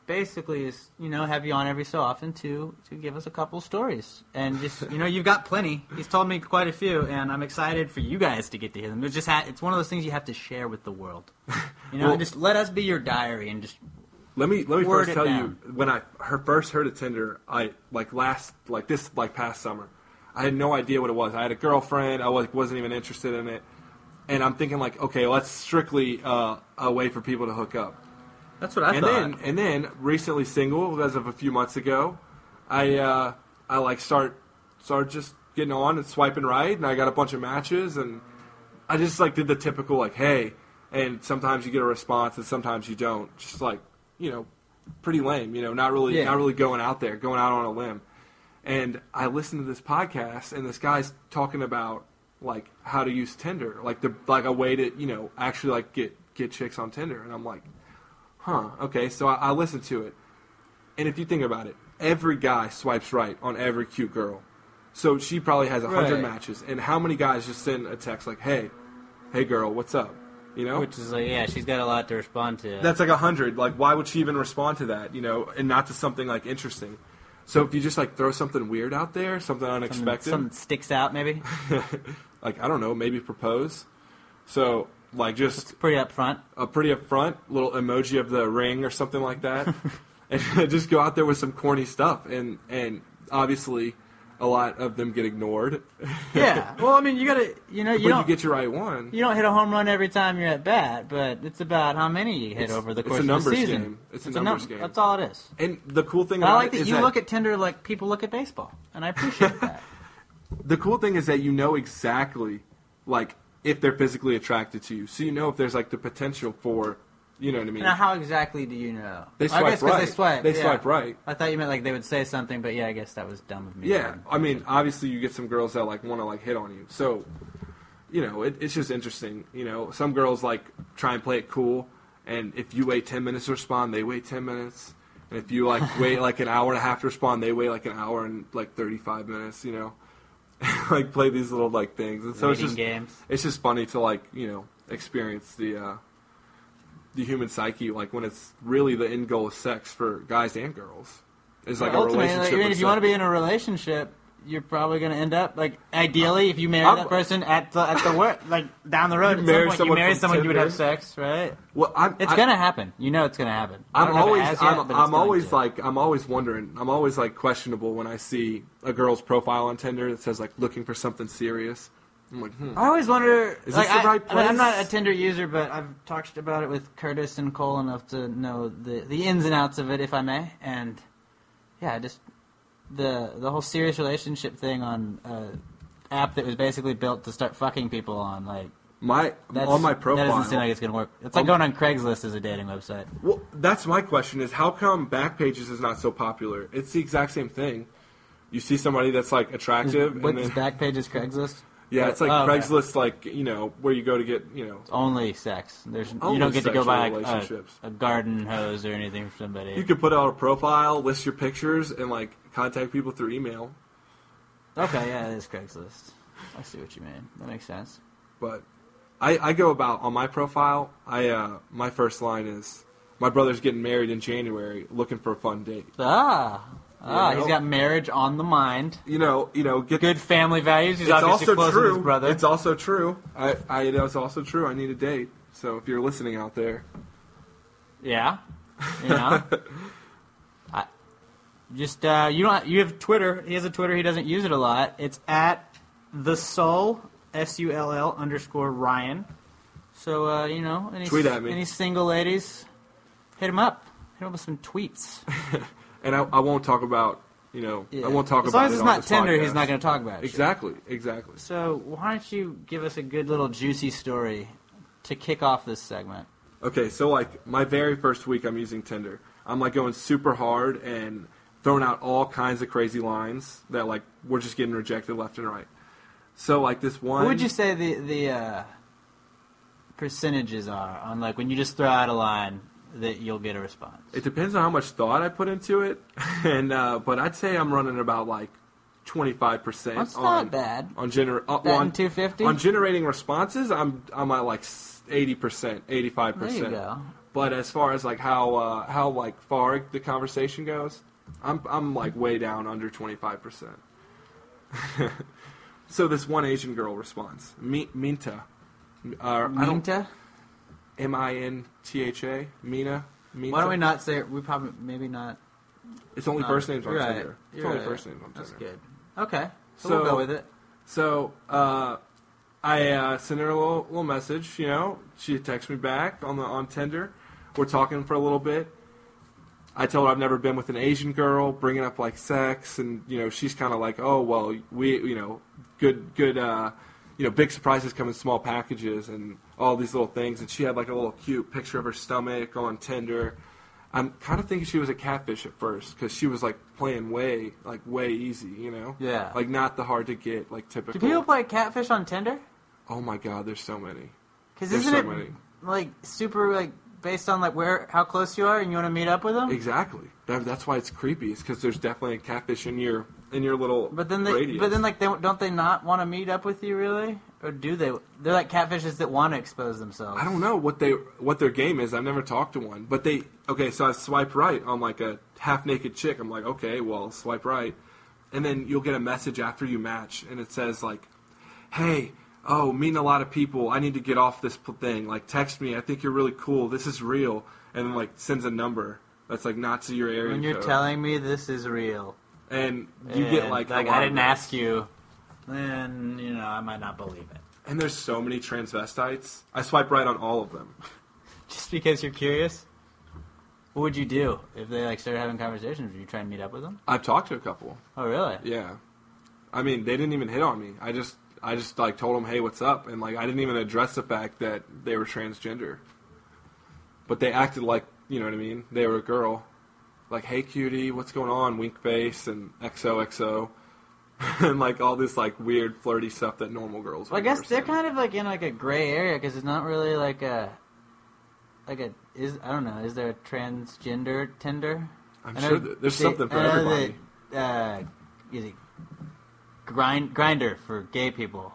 basically is, you know, have you on every so often to to give us a couple stories. And just, you know, you've got plenty. He's told me quite a few, and I'm excited for you guys to get to hear them. It's just ha- it's one of those things you have to share with the world. You know, Well, just let us be your diary and just Let me let me word first it tell down. you, when I her first heard of Tinder, I like last like this like past summer, I had no idea what it was. I had a girlfriend, I was, wasn't even interested in it, and I'm thinking like, okay, well, that's strictly uh, a way for people to hook up. That's what I and thought. then and then recently single as of a few months ago, I uh, I like start started just getting on and swiping right, and I got a bunch of matches, and I just like did the typical like, hey, and sometimes you get a response and sometimes you don't, just like, you know, pretty lame, you know, not really Yeah. not really going out there, going out on a limb. And I listened to this podcast, and this guy's talking about like how to use Tinder, like the like a way to, you know, actually like get get chicks on Tinder, and I'm like, huh, okay. So I, I listened to it, and if you think about it, every guy swipes right on every cute girl. So she probably has a hundred Right. matches, and how many guys just send a text like, "Hey, hey, girl, what's up?" You know, Which is like, yeah, she's got a lot to respond to. that's like a hundred. Like, why would she even respond to that? You know, and not to something like interesting. So if you just like throw something weird out there, something unexpected, Something sticks out, maybe. like I don't know, maybe propose. So like just Pretty upfront. a pretty upfront little emoji of the ring or something like that, and just go out there with some corny stuff, and and obviously a lot of them get ignored. Yeah. Well, I mean, you gotta, you know, you but don't you get your right one. you don't hit a home run every time you're at bat, but it's about how many you hit It's- over the it's course a of numbers the season. game. It's a numbers game. That's all it is. And the cool thing But I about like it that is you that look at Tinder like people look at baseball, and I appreciate that. the cool thing is that you know exactly like if they're physically attracted to you, so you know if there's like the potential for, you know what I mean. Now, how exactly do you know? They I swipe guess 'cause right. they swipe. They yeah. swipe right. I thought you meant like they would say something, but yeah, I guess that was dumb of me. Yeah, I mean, obviously you get some girls that like want to like hit on you. So, you know, it, it's just interesting. You know, some girls like try and play it cool, and if you wait ten minutes to respond, they wait ten minutes. And if you like wait like an hour and a half to respond, they wait like an hour and like thirty-five minutes. You know, like play these little like things, and so it's Waiting just games. it's just funny to like, you know, experience the uh, the human psyche, like when it's really the end goal is sex for guys and girls. It's like Well, a ultimately, relationship. like, even with if you want to sex. be in a relationship, you're probably going to end up like ideally if you marry I'm- that person at the at the work like down the road. You At marry some point, you someone marry from someone you would have Tinder? sex, right? Well, I'm, It's I- gonna happen. You know it's gonna happen. I I'm don't know if it always, has yet, I'm, but it's I'm going always to. like, I'm always wondering. I'm always like questionable when I see a girl's profile on Tinder that says like looking for something serious. I'm like, hmm. I always wonder. Is like, this the I, right I mean, I'm not place? a Tinder user, but I've talked about it with Curtis and Cole enough to know the the ins and outs of it, if I may. And yeah, just the the whole serious relationship thing on an app that was basically built to start fucking people on, like. My That's, on my profile. That doesn't seem like it's going to work. It's like Um, going on Craigslist as a dating website. Well, that's my question: is how come Backpages is not so popular? It's the exact same thing. You see somebody that's like attractive, What and is then Backpages Craigslist? yeah, it's like Oh, okay. Craigslist, like you know where you go to get you know. Only sex. There's Only you don't get to go sexual buy like, relationships. a, a garden hose or anything for somebody. You could put out a profile, list your pictures, and like contact people through email. Okay, yeah, it is Craigslist. I see what you mean. That makes sense. But I, I go about on my profile. I uh, my first line is, "My brother's getting married in January, looking for a fun date." Ah, ah, You know? he's got marriage on the mind. You know, you know, get Good family values. He's It's obviously also close true. with his brother. It's also true. I, I, it is also true. I need a date. So if you're listening out there, yeah, you know. I, just uh, you don't. You have Twitter. He has a Twitter. He doesn't use it a lot. It's at the Sull S U L L underscore Ryan. So uh, you know, any, Tweet at me. any single ladies, hit him up. Hit him with some tweets. and I, I won't talk about, you know, Yeah. I won't talk as about long as it it's on not this Tinder, podcast. he's not going to talk about it. Exactly, exactly. So why don't you give us a good little juicy story to kick off this segment? Okay, so like my very first week I'm using Tinder. I'm like going super hard and throwing out all kinds of crazy lines that like we're just getting rejected left and right. So like this one. What would you say the the uh, percentages are on like when you just throw out a line that you'll get a response? It depends on how much thought I put into it, and uh, but I'd say I'm running about like twenty-five percent. That's on, not bad. On gener- uh, That on and two fifty? on generating responses. I'm I'm at like eighty percent, eighty-five There percent. you go. But as far as like how uh, how like far the conversation goes, I'm I'm like way down under twenty-five percent. So this one Asian girl responds, Mi- Minta. Uh, Minta? M I N T H A. Mina. Minta. Why don't we not say we probably maybe not? It's only not, first names on right, Tinder. It's you're only right. first names on Tinder. That's good. Okay, so, So- we'll go with it. So uh, I uh, sent her a little, little message. You know, she texts me back on the on Tinder. We're talking for a little bit. I tell her I've never been with an Asian girl, bringing up like sex, and you know she's kind of like, oh well, we you know, good good, uh, you know, big surprises come in small packages and all these little things. And she had like a little cute picture of her stomach on Tinder. I'm kind of thinking she was a catfish at first because she was like playing way like way easy, you know, Yeah. like not the hard to get like typical. Do people play catfish on Tinder? Oh my God, there's so many. Because There's isn't so it many. like super like based on like where how close you are and you want to meet up with them? Exactly. That, that's why it's creepy. It's because there's definitely a catfish in your in your little But then they, radius. but then like they, don't they not want to meet up with you really, or do they? They're like catfishes that want to expose themselves. I don't know what they what their game is. I've never talked to one, but they okay. So I swipe right on like a half naked chick. I'm like, okay, well, swipe right, and then you'll get a message after you match, and it says like, hey. Oh, meeting a lot of people. I need to get off this p- thing. Like, text me. I think you're really cool. This is real. And then, like, sends a number that's, like, not to your area When you're code. telling me this is real, And you and, get, like, a like lot I of didn't those. ask you, then you know I might not believe it. And there's so many transvestites. I swipe right on all of them. Just because you're curious. What would you do if they like started having conversations? Would you try and meet up with them? I've talked to a couple. Oh, really? Yeah. I mean, they didn't even hit on me. I just, I just like told them, hey, what's up? And like, I didn't even address the fact that they were transgender. But they acted like, you know what I mean? They were a girl. Like, hey, cutie, what's going on? Wink face and X O X O. And like all this like weird flirty stuff that normal girls Well, I would guess never they're say. kind of like in like a gray area because it's not really like a, like a is I don't know. Is there a transgender Tinder? I'm I know sure that there's they- something for I know everybody. That, uh, is it grind grinder for gay people?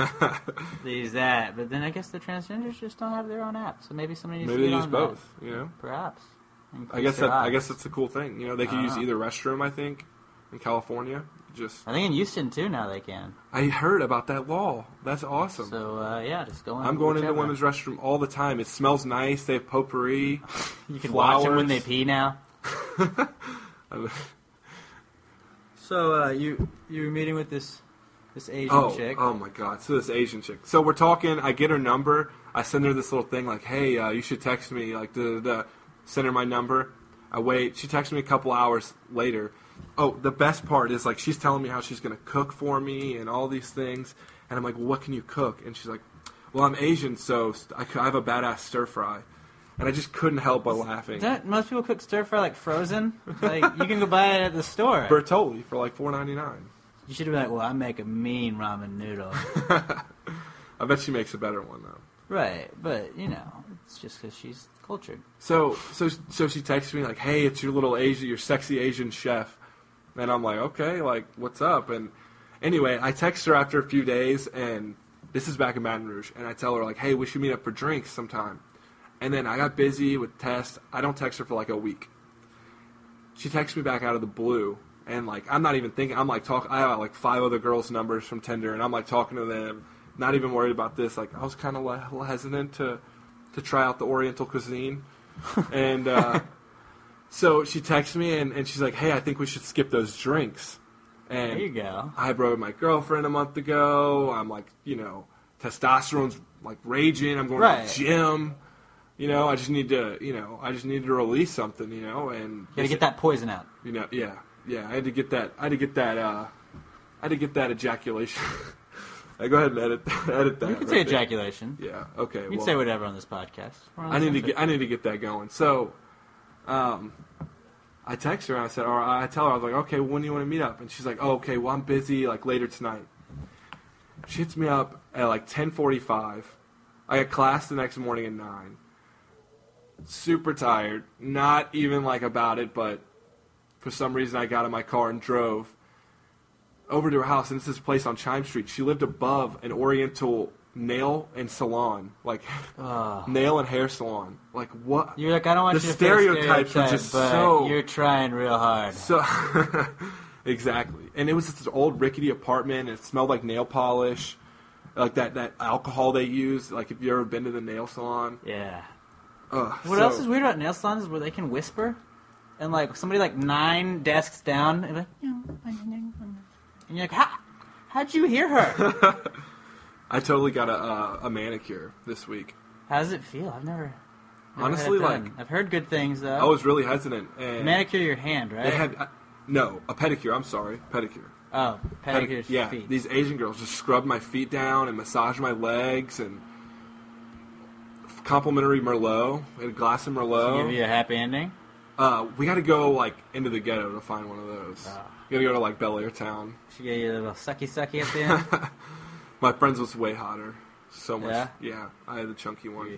They use that, but then I guess the transgenders just don't have their own app. So maybe somebody needs Maybe to they get use on both, that. you know? Perhaps. I Increase guess their that I odds. guess that's a cool thing. You know, they could use Uh-huh. either restroom, I think, in California. Just I think in Houston too now they can. I heard about that law. That's awesome. So uh, yeah, just go in. I'm going whichever. into women's restroom all the time. It smells nice. They have potpourri. You can flowers. watch them when they pee now. So uh, you you were meeting with this this Asian oh, chick. oh my God! So this Asian chick. So we're talking. I get her number. I send her this little thing like, "Hey, uh, you should text me." Like, da, da, da. Send her my number. I wait. She texts me a couple hours later. Oh, the best part is like she's telling me how she's gonna cook for me and all these things, and I'm like, "Well, what can you cook?" And she's like, "Well, I'm Asian, so I I have a badass stir fry." And I just couldn't help but laughing. Don't most people cook stir fry like frozen? Like you can go buy it at the store. Bertolli for like four ninety-nine. You should be like, well, I make a mean ramen noodle. I bet she makes a better one though. Right, but you know, it's just because she's cultured. So, so, so she texts me like, "Hey, it's your little Asian, your sexy Asian chef," and I'm like, "Okay, like, what's up?" And anyway, I text her after a few days, and this is back in Baton Rouge, and I tell her like, "Hey, we should meet up for drinks sometime." And then I got busy with tests. I don't text her for like a week. She texts me back out of the blue, and like, I'm not even thinking. I'm like talk. I have like five other girls' numbers from Tinder, and I'm like talking to them, not even worried about this. Like, I was kind of like hesitant to. to try out the Oriental cuisine. And uh, so she texts me, and, and she's like, "Hey, I think we should skip those drinks." And There you go. I broke with my girlfriend a month ago. I'm like, you know, testosterone's like raging. I'm going Right. to the gym. You know, I just need to, you know, I just need to release something, you know, and You gotta get that poison out. you know, yeah, yeah. I had to get that. I had to get that. Uh, I had to get that ejaculation. I go ahead and edit, edit that. You can right say there. ejaculation. Yeah. Okay. You can well, say whatever on this podcast. We're on I the need to same get I need to get that going. So, um, I text her and I said, or I tell her I was like, okay, well, when do you want to meet up? And she's like, oh, okay, well I'm busy, like later tonight. She hits me up at like ten forty-five. I got class the next morning at nine. Super tired, not even like about it, but for some reason I got in my car and drove over to her house, and it's this place on Chime Street. She lived above an Oriental nail and salon, like Oh. nail and hair salon. Like what? You're like, I don't want the you to stereotypes stereotype, were just but so. you're trying real hard. So exactly, and it was this old rickety apartment, and it smelled like nail polish, like that, that alcohol they use. Like if you ever been to the nail salon, Yeah. Ugh, What so, else is weird about nail salons is where they can whisper, and like somebody like nine desks down, and, like, and you're like, how how'd you hear her? I totally got a uh, a manicure this week. How does it feel? I've never. never Honestly, had it done. like I've heard good things though. I was really hesitant. And manicure your hand, right? They had uh, no a pedicure. I'm sorry, pedicure. Oh, Pedic- pedicure yeah, feet. these Asian girls just scrubbed my feet down and massaged my legs and complimentary Merlot. We had a glass of Merlot. Give you a happy ending. Uh, we got to go like into the ghetto to find one of those. Oh. We got to go to like Bel Air Town. She gave you a little sucky sucky at the end. My friend's was way hotter. So much. Yeah? Yeah, I had the chunky one.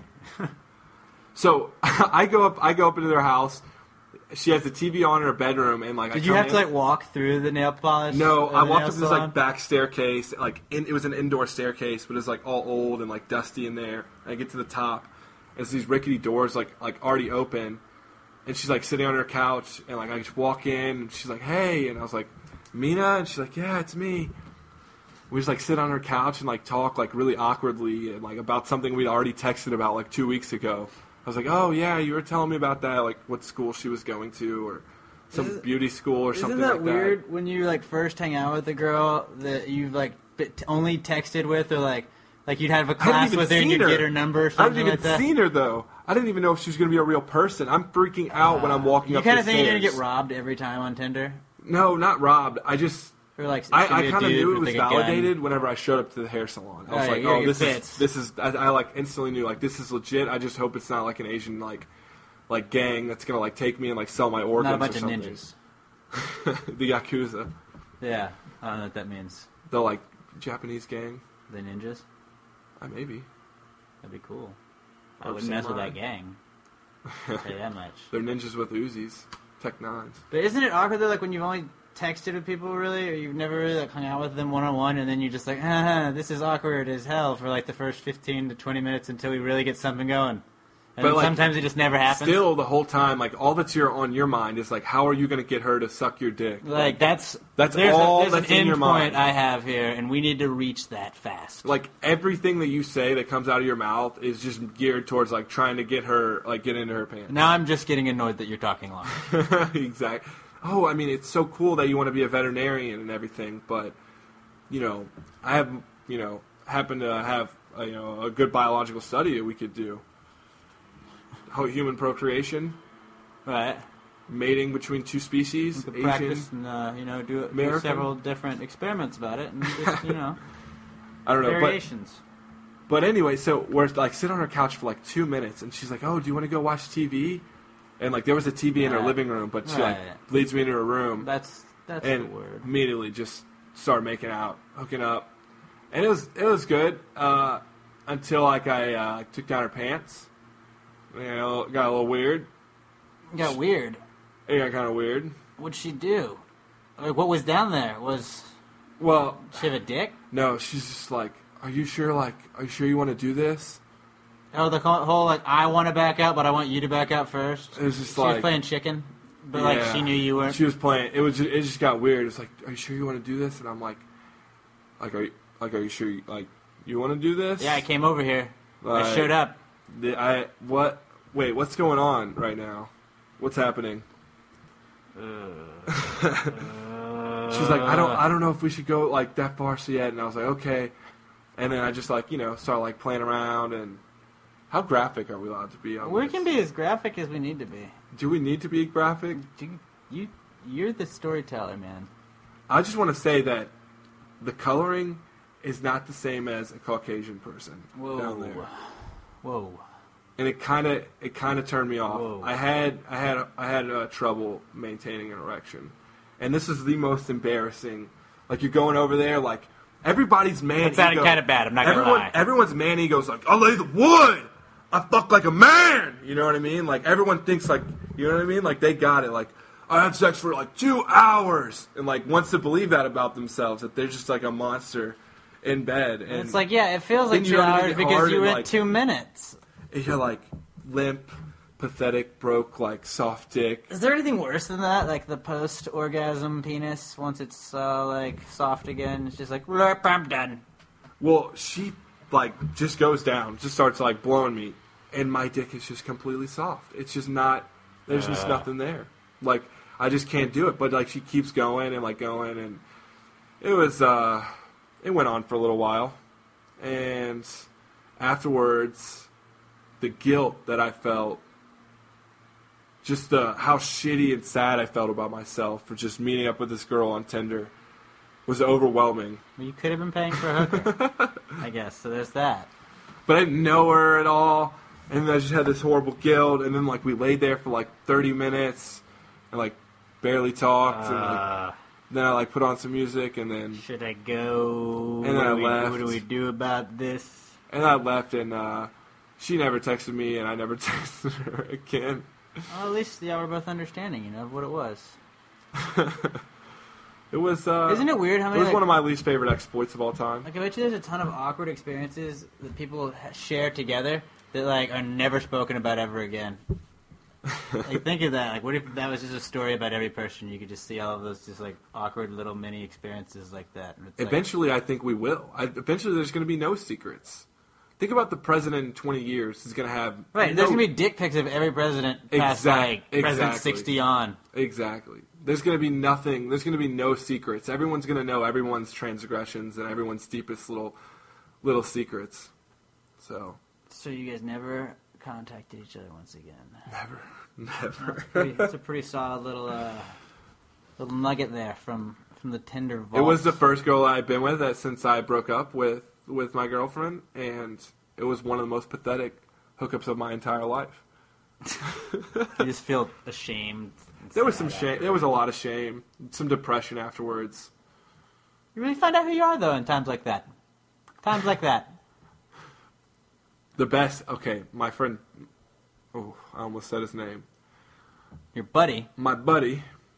So I go up. I go up into their house. She has the T V on in her bedroom, and like. Did I you come have in. to like walk through the nail polish? No, uh, I the walked nail up this salon? like back staircase. Like in, it was an indoor staircase, but it's like all old and like dusty in there. And I get to the top, and it's these rickety doors like like already open, and she's like sitting on her couch, and like I just walk in, and she's like, "Hey," and I was like, "Mina," and she's like, "Yeah, it's me." We just like sit on her couch and like talk like really awkwardly and like about something we'd already texted about like two weeks ago. I was like, "Oh yeah, you were telling me about that, like what school she was going to or some Isn't- beauty school or Isn't something that like weird that." when you like first hang out with a girl that you've like bit- only texted with, or like like you'd have a I hadn't class even with her and seen you'd her. get her number or I something hadn't even like that? seen her though. I didn't even know if she was going to be a real person. I'm freaking out when I'm walking You up kind the of think stairs. you're gonna get robbed every time on Tinder, No, not robbed. I just or like it's I, gonna I be a kind of dude knew it with, was like, a gun. validated whenever I showed up to the hair salon. I was Oh, like, yeah, "Oh, your this fits. is this is." I, I like instantly knew like this is legit. I just hope it's not like an Asian like like gang that's gonna like take me and like sell my organs. Not a bunch or of something. ninjas. The Yakuza, Yeah, I don't know what that means. the like Japanese gang. The ninjas. Uh, maybe That'd be cool. I Or wouldn't mess with samurai. that gang. I'll tell you that much. they're ninjas with Uzis, Tech Nines. But isn't it awkward though, like when you've only texted with people really, or you've never really like hung out with them one on one, and then you're just like, ah, this is awkward as hell for like the first fifteen to twenty minutes until we really get something going. And But, then like, sometimes it just never happens. Still, the whole time, like all that's your on your mind is like, how are you going to get her to suck your dick? like that's That's there's all a, there's that's an in end your point mind. I have here, and we need to reach that fast. Like everything that you say that comes out of your mouth is just geared towards like trying to get her, like get into her pants. Now I'm just getting annoyed that you're talking long. Exactly. Oh, I mean, it's so cool that you want to be a veterinarian and everything, but you know, I have, you know, happen to have, a, you know, a good biological study that we could do. How human procreation, Right. mating between two species, You could Asian. practice and uh, you know do, do American. several different experiments about it, and just you know I don't know, but variations. But anyway, so we're like sit on her couch for like two minutes, and she's like, "Oh, do you want to go watch T V?" And like there was a T V in her Right. living room, but she Right. like leads me into her room, That's that's and the word. immediately just start making out, hooking up, and it was it was good uh, until like I uh, took down her pants. You know, got a little weird. It got weird. It got kind of weird. What'd she do? Like, what was down there? Was Well, she have a dick? no, she's just like, "Are you sure? Like, are you sure you want to do this?" Oh, the whole whole, like, I want to back out, but I want you to back out first. It was just she like was playing chicken, but like Yeah. she knew you weren't. She was playing. It was. Just, it just got weird. It's like, "Are you sure you want to do this?" And I'm like, "Like, are you like, are you sure? You, like, you want to do this?" Yeah, I came over here. Like, I showed up. The, I what? Wait, what's going on right now? What's happening? She's like, I don't, I don't know if we should go like that far yet. And I was like, okay. And then I just like, you know, start like playing around. And how graphic are we allowed to be on We this? can be as graphic as we need to be. Do we need to be graphic? You, you you're the storyteller, man. I just want to say that the coloring is not the same as a Caucasian person Whoa. down there. Whoa. And it kind of it kind of turned me off. Whoa. I had I had I had uh, trouble maintaining an erection, and this is the most embarrassing. Like you're going over there, like everybody's man. That sounded ego- kinda bad, I'm not gonna everyone, lie. Everyone's man ego's like, I lay the wood. I fuck like a man. You know what I mean? Like everyone thinks like, you know what I mean? Like they got it. Like I had sex for like two hours, and like wants to believe that about themselves, that they're just like a monster. in bed. And it's like, yeah, it feels then like you two don't even hours get because hard you and, went like, two minutes. You're like limp, pathetic, broke, like soft dick. Is there anything worse than that? Like the post-orgasm penis, once it's uh, like soft again, it's just like, "Lerp, I'm done." Well, she like just goes down, just starts like blowing me, and my dick is just completely soft. It's just not. There's just Uh. nothing there. Like I just can't do it. But like she keeps going and like going, and it was. uh It went on for a little while, and afterwards, the guilt that I felt, just the how shitty and sad I felt about myself for just meeting up with this girl on Tinder, was overwhelming. Well, you could have been paying for a hooker, I guess. So there's that. But I didn't know her at all, and then I just had this horrible guilt, and then like we laid there for like thirty minutes, and like barely talked, and like, Uh, then I like put on some music, and then should I go? And then what I do we, left. What do we do about this? and I left, and uh, she never texted me, and I never texted her again. Well, at least y'all were both understanding, you know, of what it was. It was. Uh, Isn't it weird how many? It was like, one of my least favorite exploits of all time. Like, I bet you there's a ton of awkward experiences that people ha- share together that, like, are never spoken about ever again. Like, think of that. Like, what if that was just a story about every person? You could just see all of those just, like, awkward little mini experiences like that. And it's like, Eventually, I think we will. I, eventually, there's going to be no secrets. Think about the president in twenty years is going to have... right, no, there's going to be dick pics of every president past, Exact- like, President exactly. sixty on. Exactly. There's going to be nothing. There's going to be no secrets. Everyone's going to know everyone's transgressions and everyone's deepest little little secrets. So... So you guys never contacted each other once again? Never. Never. That's, pretty, that's a pretty solid little uh, little nugget there from, from the Tinder vault. It was the first girl I've been with that since I broke up with, with my girlfriend, and it was one of the most pathetic hookups of my entire life. You just feel ashamed. There was some shame. There was a lot of shame, some depression afterwards. You really find out who you are, though, in times like that. Times like that. The best. Okay, my friend. Oh, I almost said his name. Your buddy. My buddy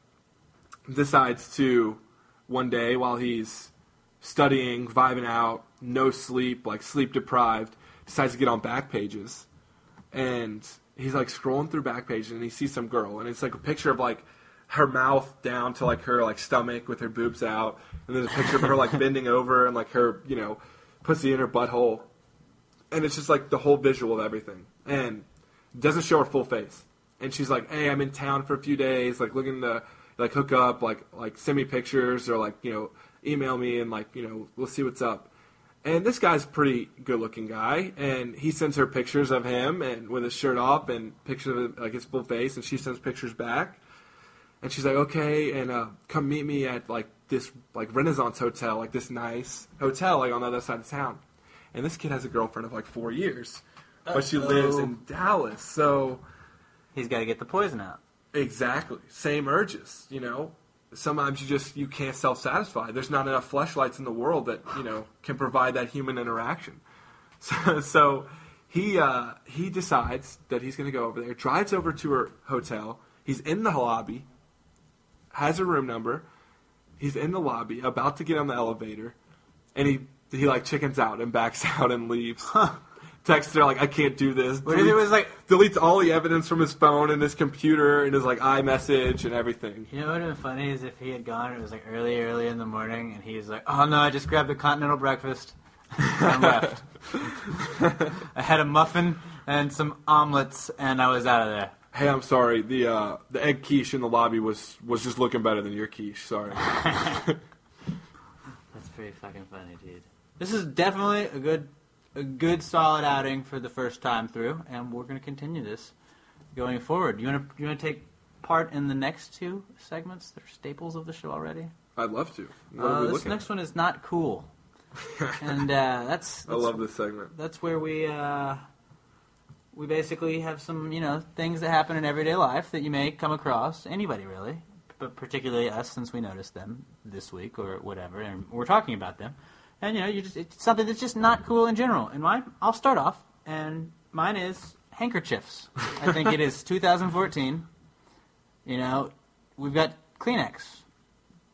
decides to one day while he's studying, vibing out, no sleep, like sleep deprived, decides to get on Backpages, and he's like scrolling through Backpages, and he sees some girl, and it's like a picture of like her mouth down to like her like stomach with her boobs out, and there's a picture of her like bending over and like her, you know, pussy in her butthole, and it's just like the whole visual of everything, and doesn't show her full face. And she's like, "Hey, I'm in town for a few days, like looking to like hook up, like like send me pictures or like, you know, email me and like, you know, we'll see what's up." And this guy's a pretty good-looking guy, and he sends her pictures of him and with his shirt off and pictures of like his full face, and she sends pictures back. And she's like, "Okay, and uh, come meet me at like this like Renaissance hotel, like this nice hotel like on the other side of town." And this kid has a girlfriend of like four years, but she lives in Dallas, so he's got to get the poison out. Exactly, same urges, you know. Sometimes you just you can't self-satisfy. There's not enough fleshlights in the world that, you know, can provide that human interaction. So, so he uh, he decides that he's going to go over there, drives over to her hotel. He's in the lobby, has her room number. He's in the lobby, about to get on the elevator, and he he like chickens out and backs out and leaves. Texts her like, "I can't do this." What if it was like deletes all the evidence from his phone and his computer and his like iMessage and everything. You know what would have been funny is if he had gone, it was like early, early in the morning, and he was like, "Oh no, I just grabbed a continental breakfast and left. I had a muffin and some omelets, and I was out of there." Hey, I'm sorry. The uh, the egg quiche in the lobby was, was just looking better than your quiche. Sorry. That's pretty fucking funny, dude. This is definitely a good, a good solid outing for the first time through, and we're going to continue this going forward. You want to you want to take part in the next two segments that are staples of the show already? I'd love to. What Uh, are we this looking next at? one is not cool, and uh, that's, that's I love this segment. That's where we uh, we basically have some, you know, things that happen in everyday life that you may come across, anybody really, but particularly us since we noticed them this week or whatever, and we're talking about them. And, you know, you just it's something that's just not cool in general. And mine, I'll start off, and mine is handkerchiefs. I think it is two thousand fourteen. You know, we've got Kleenex.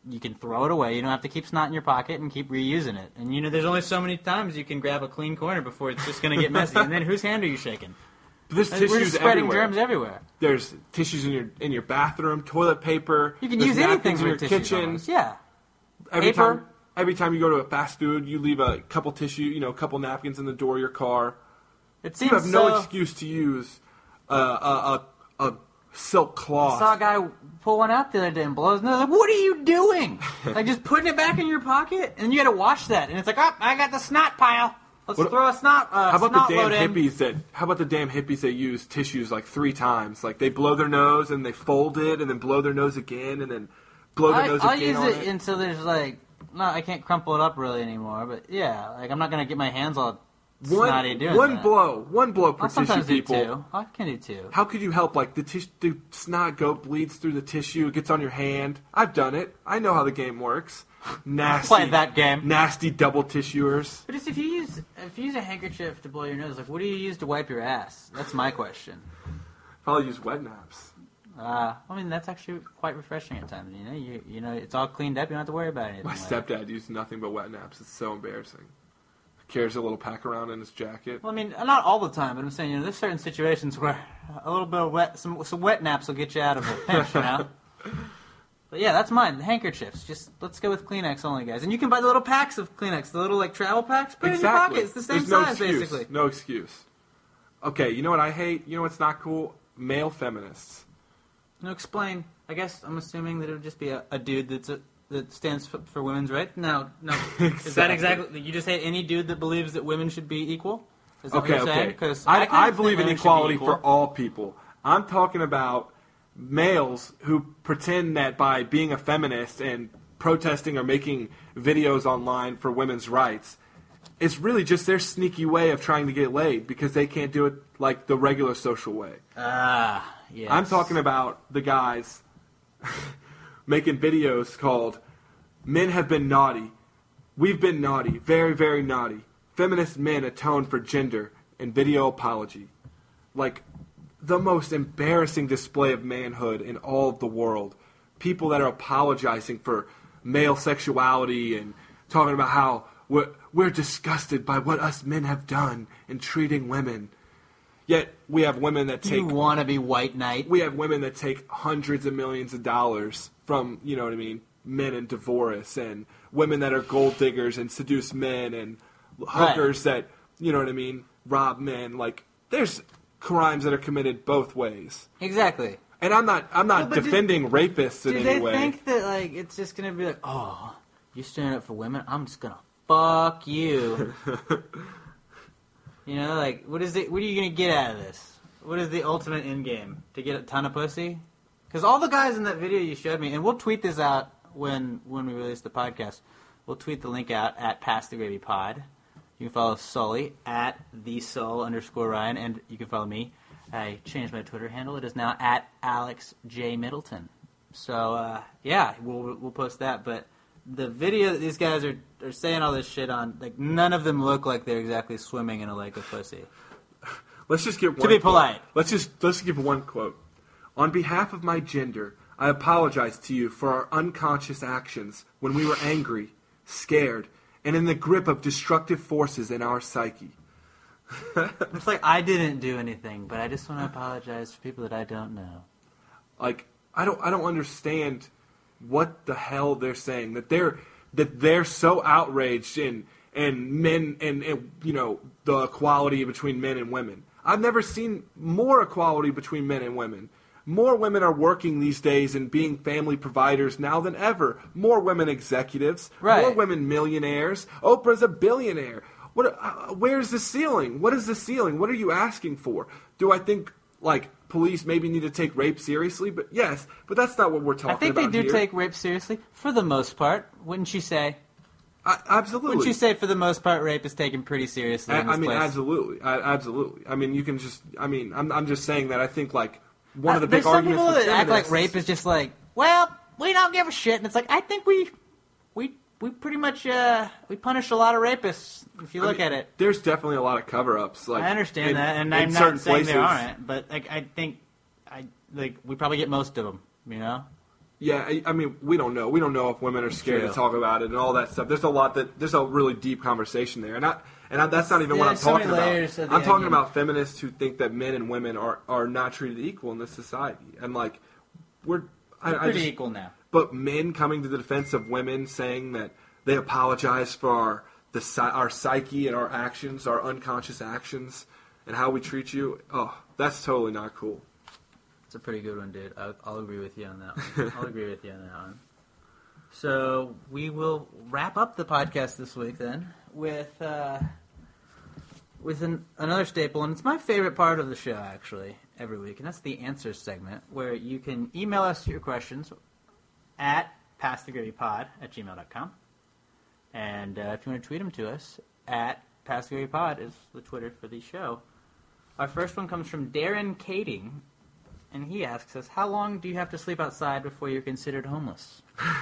you can throw it away. You don't have to keep snot in your pocket and keep reusing it. And, you know, there's only so many times you can grab a clean corner before it's just going to get messy. And then whose hand are you shaking? There's We're tissues just spreading everywhere. germs everywhere. There's tissues in your in your bathroom, toilet paper. You can there's use anything napkins in your with tissues kitchen. almost. Yeah. Every Paper. time, every time you go to a fast food, you leave a couple tissue, you know, a couple napkins in the door of your car. It You seems have no so... excuse to use uh, a, a a silk cloth. I saw a guy pull one out the other day and blow his nose. Like, what are you doing? Like, just putting it back in your pocket? And you got to wash that. And it's like, oh, I got the snot pile. Let's What- throw a snot uh, How about snot the damn load in. hippies that? How about the damn hippies that use tissues like three times? Like they blow their nose and they fold it and then blow their nose again and then blow their I, nose I'll again use on it, it. until there's like, no, I can't crumple it up really anymore. But yeah, like I'm not gonna get my hands all snotty One, doing one that. blow, one blow per I'll sometimes tissue, do people. two. I can do two. How could you help? Like the, tis- the snot goat bleeds through the tissue, it gets on your hand. I've done it. I know how the game works. Nasty. Played that game. Nasty double tissuers. But just if you use if you use a handkerchief to blow your nose, like what do you use to wipe your ass? That's my question. Probably use wet naps. Uh, I mean that's actually quite refreshing at times. You know, you you know it's all cleaned up. You don't have to worry about anything. My like stepdad used nothing but wet naps. It's so embarrassing. Carries a little pack around in his jacket. Well, I mean, not all the time, but I'm saying, you know, there's certain situations where a little bit of wet, some some wet naps will get you out of a pinch, you know. But yeah, that's mine. The handkerchiefs. Just let's go with Kleenex only, guys. And you can buy the little packs of Kleenex, the little like travel packs. Put it in your Exactly. pocket. It's the same There's no size, excuse. basically. No excuse. Okay, you know what I hate? You know what's not cool? Male feminists. No, explain. I guess I'm assuming that it would just be a, a dude that's a, that stands for, for women's rights. No, no. Is that exactly? You just hate any dude that believes that women should be equal? Is that Okay, what you're saying? okay. 'Cause I, kind I of think believe in women should be equality equal. for all people. I'm talking about males who pretend that by being a feminist and protesting or making videos online for women's rights, it's really just their sneaky way of trying to get laid because they can't do it like the regular social way. Ah, yes. I'm talking about the guys making videos called Men Have Been Naughty. We've been naughty. Very, very naughty. Feminist men atone for gender and video apology. Like, the most embarrassing display of manhood in all of the world. People that are apologizing for male sexuality and talking about how we're, we're disgusted by what us men have done in treating women. Yet we have women that take... You want to be white knight? We have women that take hundreds of millions of dollars from, you know what I mean, men in divorce, and women that are gold diggers and seduce men, and hookers Right. that, you know what I mean, rob men. Like, there's crimes that are committed both ways. Exactly. And I'm not I'm not No, but do- defending rapists in Do any they way. think that like it's just gonna be like, oh, you stand up for women? I'm just gonna fuck you. You know, like what is it? What are you gonna get out of this? What is the ultimate end game? To get a ton of pussy? Because all the guys in that video you showed me, and we'll tweet this out when when we release the podcast. We'll tweet the link out at Pass the Gravy Pod. You can follow Sully at the Soul underscore Ryan, and you can follow me. I changed my Twitter handle. It is now at Alex J Middleton. So uh, yeah, we'll we'll post that. But the video that these guys are, are saying all this shit on, like none of them look like they're exactly swimming in a lake of pussy. Let's just get one To be quote. polite. Let's just let's give one quote. On behalf of my gender, I apologize to you for our unconscious actions when we were angry, scared, and in the grip of destructive forces in our psyche. It's like I didn't do anything, but I just want to apologize for people that I don't know. Like I don't I don't understand what the hell they're saying, that they're that they're so outraged in and men and, and you know the equality between men and women. I've never seen more equality between men and women. More women are working these days and being family providers now than ever. More women executives. Right. More women millionaires. Oprah's a billionaire. What? Uh, where's the ceiling? What is the ceiling? What are you asking for? Do I think like police maybe need to take rape seriously? But yes, but that's not what we're talking I think about they do here. take rape seriously for the most part. Wouldn't you say? I, absolutely. Wouldn't you say for the most part rape is taken pretty seriously? I, in this I mean, place? absolutely. I, absolutely. I mean, you can just. I mean, I'm. I'm just saying that I think like one of the Uh, big There's some arguments people with that act like feminists- rape is just like, well, we don't give a shit, and it's like I think we, we, we pretty much uh, we punish a lot of rapists if you I look mean, at it. There's definitely a lot of cover-ups. Like I understand in- that, and in I'm certain not saying places. they aren't, but like I think, I like we probably get most of them, you know. Yeah, I, I mean, we don't know. We don't know if women are scared True. to talk about it and all that stuff. There's a lot that there's a really deep conversation there, and I, and I, that's not even what I'm There's so talking many about. layers of the I'm talking onion. about feminists who think that men and women are, are not treated equal in this society, and like we're I, We're I pretty just, equal now. But men coming to the defense of women, saying that they apologize for our the psy- our psyche and our actions, our unconscious actions, and how we treat you. Oh, that's totally not cool. It's a pretty good one, dude. I'll, I'll agree with you on that one. I'll agree with you on that one. So we will wrap up the podcast this week then with uh, with an, another staple, and it's my favorite part of the show actually every week, and that's the answers segment where you can email us your questions at passthegravypod at gmail dot com, and uh, if you want to tweet them to us at passthegravypod is the Twitter for the show. Our first one comes from Darren Kading. And he asks us, how long do you have to sleep outside before you're considered homeless?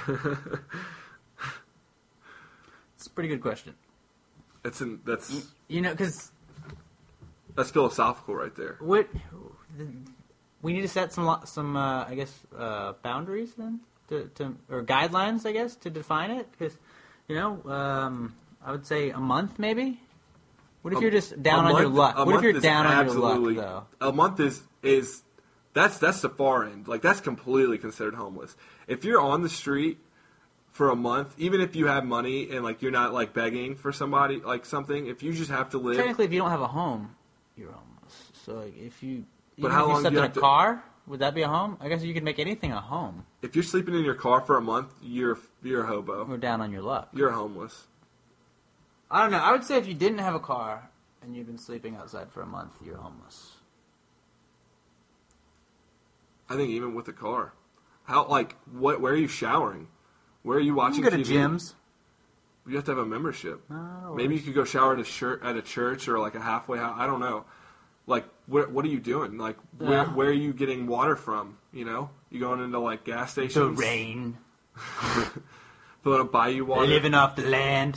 It's a pretty good question. It's an, that's You, you know, because that's philosophical right there. what we need to set some, lo- some uh, I guess, uh, boundaries then, to, to or guidelines, I guess, to define it. Because, you know, um, I would say a month maybe. What if A- you're just down a on your month- luck? a What if month you're is down on your absolutely- luck, though? A month is is that's that's the far end. Like that's completely considered homeless. If you're on the street for a month, even if you have money and like you're not like begging for somebody like something, if you just have to live. Technically, if you don't have a home, you're homeless. So like, if you But even how if you long do slept you in a have to- car, would that be a home? I guess you could make anything a home. If you're sleeping in your car for a month, you're you're a hobo. Or down on your luck. You're homeless. I don't know. I would say if you didn't have a car and you've been sleeping outside for a month, you're homeless. I think even with a car, how like what? Where are you showering? Where are you watching You can go T to V? gyms. You have to have a membership. No, Maybe you could go shower at a church, at a church or like a halfway house. I don't know. Like, where, what are you doing? Like, where Yeah. where are you getting water from? You know, you going into like gas stations? The rain. Filling up bayou water. Living off the land.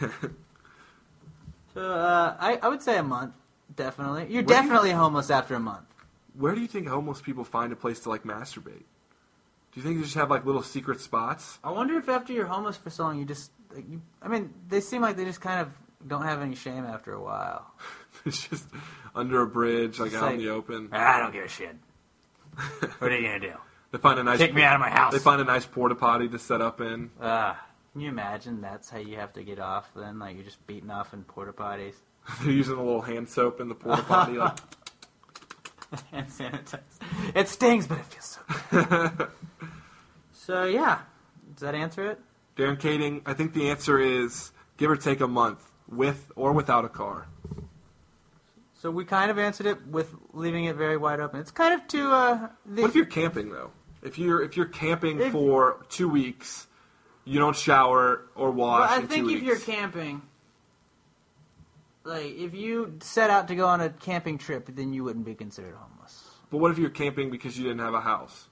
So uh, I, I would say a month, definitely. You're Where do you- definitely homeless after a month. Where do you think homeless people find a place to like masturbate? Do you think they just have like little secret spots? I wonder if after you're homeless for so long, you just, like, you, I mean, they seem like they just kind of don't have any shame after a while. It's just under a bridge, like It's out like, in the open. I don't give a shit. What are you gonna do? They find a nice Kick me out of my house. They find a nice porta potty to set up in. Uh, can you imagine that's how you have to get off then? Like you're just beating off in porta potties. They're using a little hand soap in the porta potty. Like, Hand sanitizer. It stings, but it feels so good. So yeah, does that answer it? Darren Kading, I think the answer is give or take a month, with or without a car. So we kind of answered it with leaving it very wide open. It's kind of to uh. The, What if you're camping though? If you're if you're camping If- for two weeks, you don't shower or wash. Well, I in think two if weeks. you're camping, like if you set out to go on a camping trip, then you wouldn't be considered homeless. But what if you're camping because you didn't have a house?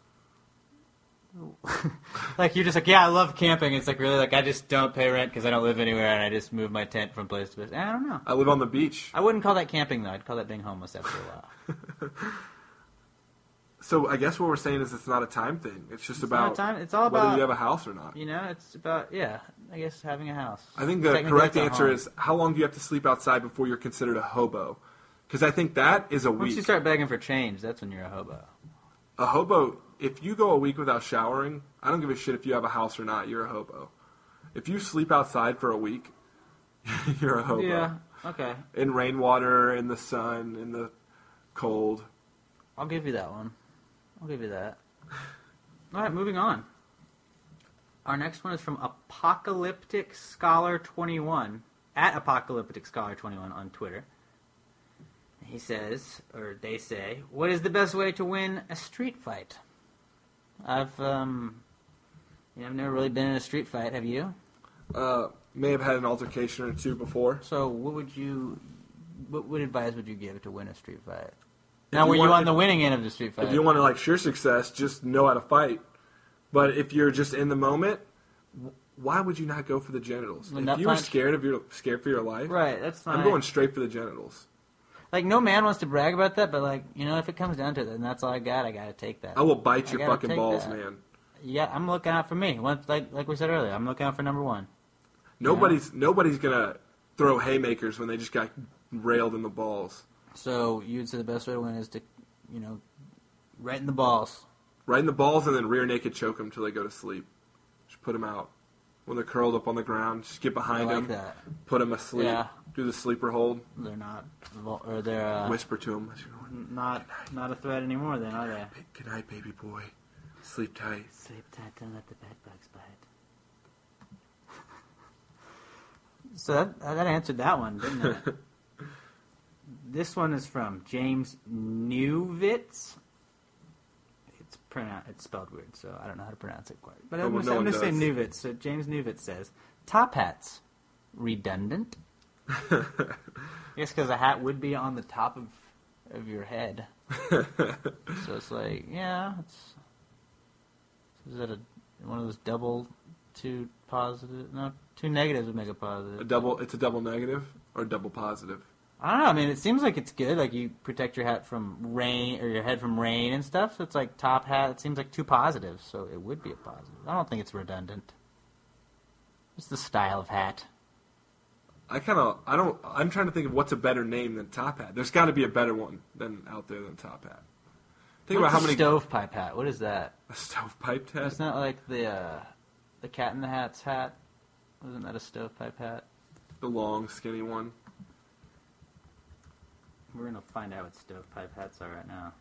Like you're just like, yeah, I love camping. It's like really like I just don't pay rent because I don't live anywhere and I just move my tent from place to place. I don't know. I live on the beach. I wouldn't call that camping though. I'd call that being homeless after a while. So I guess what we're saying is it's not a time thing. It's just It's about not a time- it's all whether about- you have a house or not. You know, it's about yeah. I guess having a house. I think the Technically, correct it's a answer home. is how long do you have to sleep outside before you're considered a hobo? Because I think that is a Once week. you start begging for change, that's when you're a hobo. A hobo, if you go a week without showering, I don't give a shit if you have a house or not, you're a hobo. If you sleep outside for a week, you're a hobo. Yeah. Okay. In rainwater, in the sun, in the cold. I'll give you that one. I'll give you that. All right, moving on. Our next one is from Apocalyptic Scholar twenty-one, at Apocalyptic Scholar twenty-one on Twitter. He says, or they say, what is the best way to win a street fight? I've, um, you know, I've never really been in a street fight. Have you? Uh, may have had an altercation or two before. So, what would you, what, what advice would you give to win a street fight? Now, you were you want- on the winning end of the street fight? If you want to like sure success, just know how to fight. But if you're just in the moment, w- why would you not go for the genitals? The if nut you were punch? scared of your scared for your life, Right, that's fine. I'm going straight for the genitals. Like, no man wants to brag about that, but, like, you know, if it comes down to it, then that's all I got. I gotta take that. I will bite I your gotta fucking take balls, that. man. yeah, I'm looking out for me. Once, like like we said earlier, I'm looking out for number one. Nobody's yeah. nobody's gonna throw haymakers when they just got railed in the balls. So you'd say the best way to win is to, you know, right in the balls. Right in the balls, and then rear naked choke them till they go to sleep. Just put them out when they're curled up on the ground. Just get behind I like them. That. Put them asleep. Yeah. Do the sleeper hold. They're not, or they're uh, whisper to them. Not not a threat anymore. Then are they? Good night, baby boy. Sleep tight. Sleep tight. Don't let the bed bugs bite. So that, that answered that one, didn't it? This one is from James Newvitz. It's pronounced, it's spelled weird, so I don't know how to pronounce it quite. But oh, I'm well, going no to say Newvitz. So James Newvitz says, top hats, redundant. I guess because a hat would be on the top of of your head. So it's like, yeah, it's... Is that a one of those double, two positive? No, two negatives would make a positive. A double. It's a double negative or double positive. I don't know. I mean, it seems like it's good. Like you protect your hat from rain or your head from rain and stuff. So it's like top hat. It seems like two positives, so it would be a positive. I don't think it's redundant. It's the style of hat. I kind of. I don't. I'm trying to think of what's a better name than top hat. There's got to be a better one than out there than top hat. Think What's about how many stovepipe hat. What is that? A stovepipe hat. It's not like the uh, the Cat in the Hat's hat. Wasn't that a stovepipe hat? The long, skinny one. We're gonna find out what stovepipe hats are right now.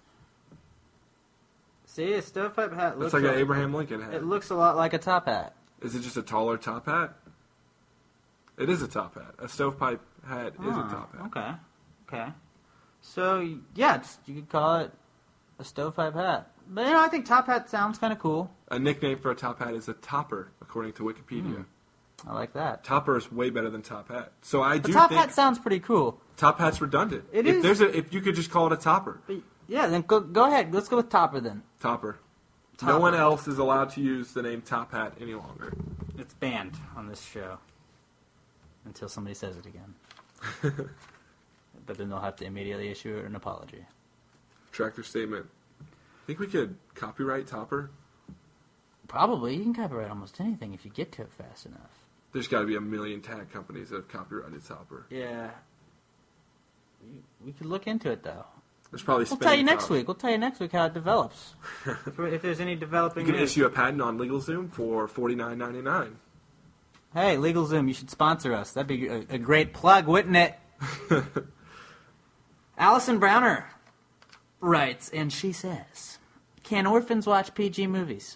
See, a stovepipe hat looks it's like, like an Abraham Lincoln hat. It looks a lot like a top hat. Is it just a taller top hat? It is a top hat. A stovepipe hat oh, is a top hat. Okay. Okay. So yeah, just, you could call it a stovepipe hat. But you know, I think top hat sounds kind of cool. A nickname for a top hat is a topper, according to Wikipedia. Mm, I like that. Topper is way better than top hat. So I do a top think hat sounds pretty cool. Top hat's redundant. It if is. There's a, if you could just call it a topper. Yeah, then go, go ahead. Let's go with topper then. Topper. Topper. No one else is allowed to use the name top hat any longer. It's banned on this show until somebody says it again. But then they'll have to immediately issue an apology. Tractor statement. Think we could copyright Topper? Probably. You can copyright almost anything if you get to it fast enough. There's got to be a million tag companies that have copyrighted Topper. Yeah. We, we could look into it, though. There's probably. We'll tell you next top. week. We'll tell you next week how it develops. if, if there's any developing. You can news. issue a patent on LegalZoom for forty-nine ninety-nine. Hey, LegalZoom, you should sponsor us. That'd be a, a great plug, wouldn't it? Allison Browner writes, and she says, "Can orphans watch P G movies?"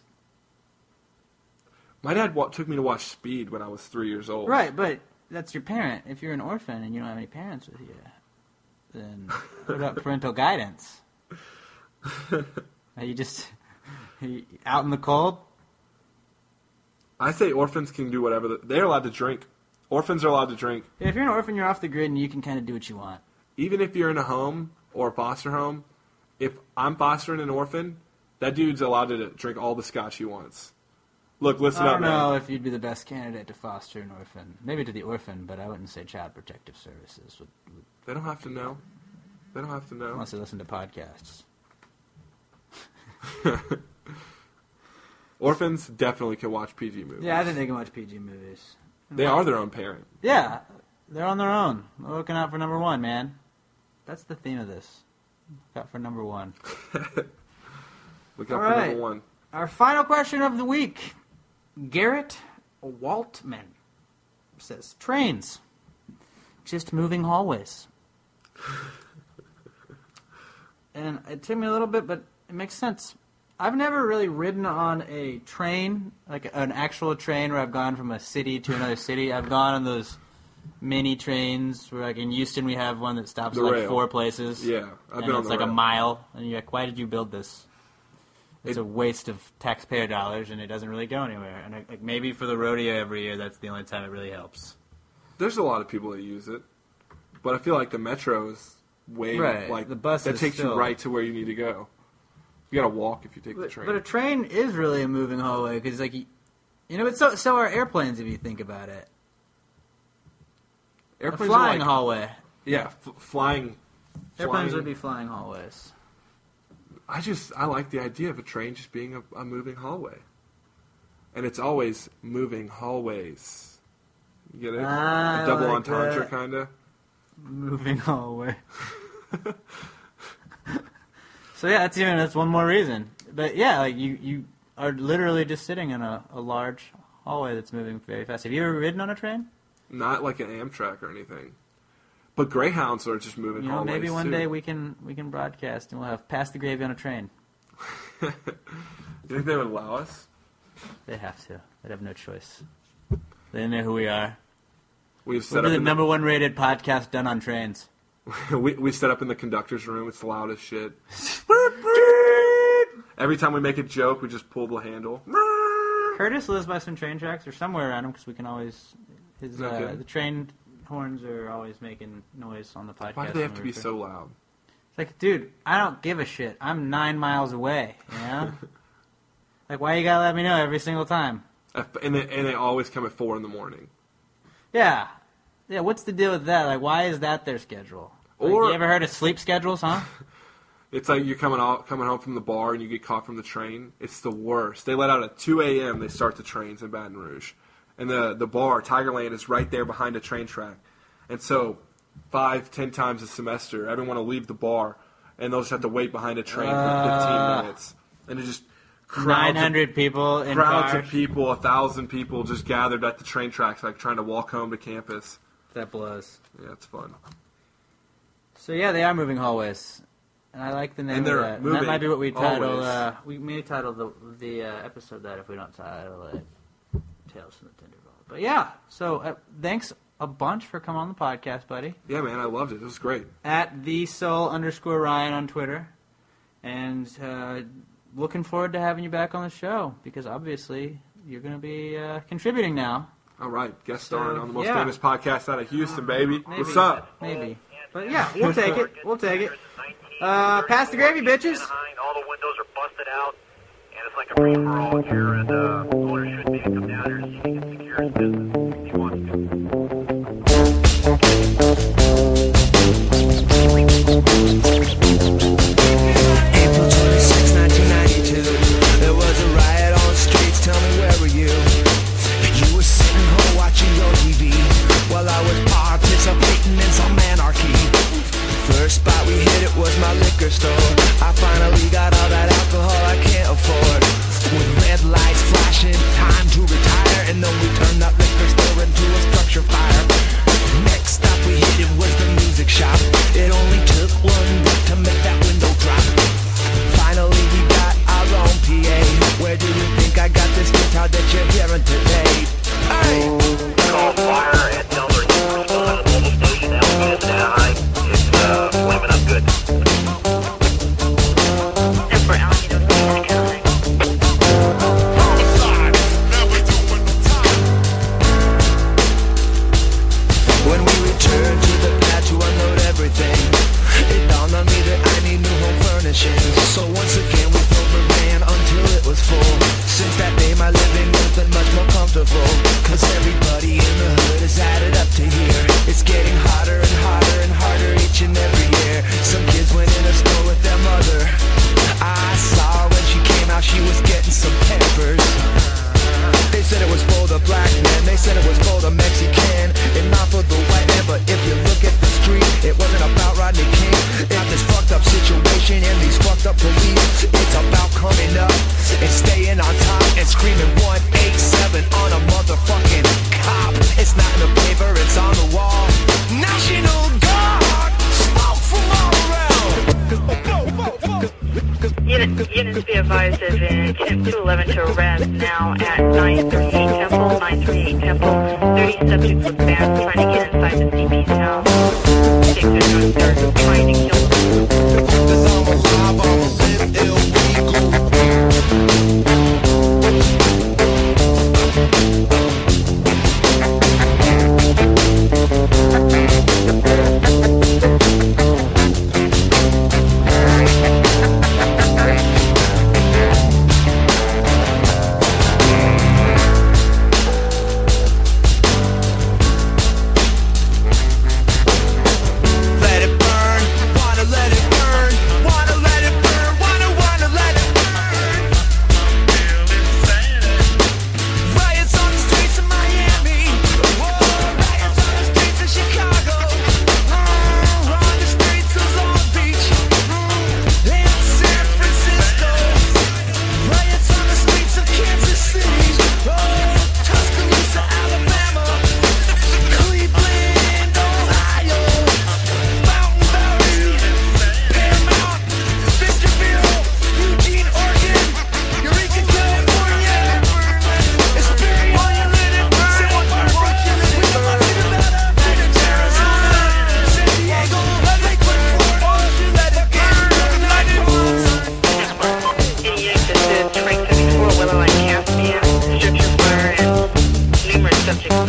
My dad wa- took me to watch Speed when I was three years old. Right, but that's your parent. If you're an orphan and you don't have any parents with you, then what about parental guidance? Are you just are you out in the cold? I say orphans can do whatever. The, they're allowed to drink. Orphans are allowed to drink. Yeah, if you're an orphan, you're off the grid and you can kind of do what you want. Even if you're in a home or a foster home, if I'm fostering an orphan, that dude's allowed to drink all the scotch he wants. Look, listen up, man. I don't know if you'd be the best candidate to foster an orphan. Maybe to the orphan, but I wouldn't say Child Protective Services. Would, would they don't have to know. They don't have to know. Unless they listen to podcasts. Orphans definitely can watch P G movies. Yeah, I think they can watch P G movies. They are their own parent. Yeah, they're on their own. They're looking out for number one, man. That's the theme of this. Look out for number one. Look out All for right. number one. Our final question of the week. Garrett Waltman says, trains. Just moving hallways. And it took me a little bit, but it makes sense. I've never really ridden on a train, like an actual train where I've gone from a city to another city. I've gone on those mini trains where, like in Houston, we have one that stops The at like rail. four places. Yeah, I've and been on it's the like rail. a mile, and you're like, why did you build this? It's It- a waste of taxpayer dollars, and it doesn't really go anywhere. And like maybe for the rodeo every year, that's the only time it really helps. There's a lot of people that use it, but I feel like the metro is way Right, like the bus that is takes still- you right to where you need to go. You gotta walk if you take the But, train. but a train is really a moving hallway because, like, you, you know, but so so are airplanes if you think about it. Airplanes a are flying like- hallway. Yeah, f- flying. Airplanes flying- would be flying hallways. I just I like the idea of a train just being a, a moving hallway, and it's always moving hallways. You get it? Ah, a double like entendre, that. kind of. Moving hallway. So yeah, that's even that's one more reason. But yeah, like you, you are literally just sitting in a, a large hallway that's moving very fast. Have you ever ridden on a train? Not like an Amtrak or anything. But Greyhounds are just moving You know, hallways, maybe one too. day we can we can broadcast and we'll have Pass the Gravy on a train. You think they would allow us? They have to. They'd have no choice. They know who we are. We've set We're up the in number one rated podcast done on trains. the, we we set up in the conductor's room. It's loud as shit. Every time we make a joke, we just pull the handle. Curtis lives by some train tracks or somewhere around him because we can always his uh, Okay. the train horns are always making noise on the podcast. Why do they have when to we be record. so loud? It's like, dude, I don't give a shit. I'm nine miles away. You know, like why you gotta let me know every single time? And they, and they always come at four in the morning. Yeah, yeah. What's the deal with that? Like, why is that their schedule? Like, Or- you ever heard of sleep schedules, huh? It's like you're coming out, coming home from the bar and you get caught from the train. It's the worst. They let out at two a.m. They start the trains in Baton Rouge. And the, the bar, Tigerland, is right there behind a train track. And so five, ten times a semester, everyone will leave the bar and they'll just have to wait behind a train Uh, for fifteen minutes. And it just crowds, Nine hundred people in crowds cars. of people, a thousand people just gathered at the train tracks, like trying to walk home to campus. That blows. Yeah, it's fun. So yeah, they are moving hallways, and I like the name And of they're that. And moving that might be what we title. always. Uh, we may title the the uh, episode that if we don't title it "Tales from the Tinder Vault." But yeah, so uh, thanks a bunch for coming on the podcast, buddy. Yeah, man, I loved it. It was great. At the soul underscore Ryan on Twitter, and uh, looking forward to having you back on the show because obviously you're going to be uh, contributing now. All right, guest So, starring on the most yeah. famous podcast out of Houston, baby. Maybe, What's up? Maybe. But yeah, we'll take it. We'll take it. Uh, pass the gravy, bitches. All the windows are busted out, and it's like a free-for-all here, and uh, owner should be come down here and see if he can secure his business if he wants April twenty-sixth, nineteen ninety-two. There was a riot on the streets. Tell me, where were you? You were sitting home watching your T V while I was participating in some anarchy. First spot we hit, it was my liquor store. I finally got all that alcohol I can't afford. With red lights flashing, time to retire, and then we turned that liquor store into a structure fire. Next stop we hit, it was the music shop. It only took one break to make that window drop. Finally we got our own P A. Where do you think I got this guitar that you're hearing today? Hey! Call fire and tell them we're still at the mobile station now. It's in Anaheim. It's uh, flaming up good. For Alameda, County. When we returned to the pad to unload everything, it dawned on me that I need new home furnishings. So once again we filled the van until it was full. Since that day my living has been much more comfortable, cause everybody in the hood has added up to here. It's getting hotter and hotter and harder each and every year. Some kids went in a store with their mother. I saw her when she came out, she was getting some peppers. They said it was for the black man, they said it was for the Mexican, and not for the white man. But if you look at the street, it wasn't about Rodney King. Not this fucked up situation and these fucked up police. It's about coming up and staying on top and screaming one eight seven on a motherfucking cop. It's not in the paper, it's on the wall. National Guard, smoke from all around. Unit, units be advised of an attempt to eleven to arrest now at nine thirty-eight Temple, nine thirty-eight Temple. thirty subjects with bans trying to get inside the C P's house. Six are drug trying to kill them. Cause I'm alive, I'ma live illegal. Let it burn, wanna let it burn, wanna let it burn, wanna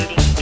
Rudy.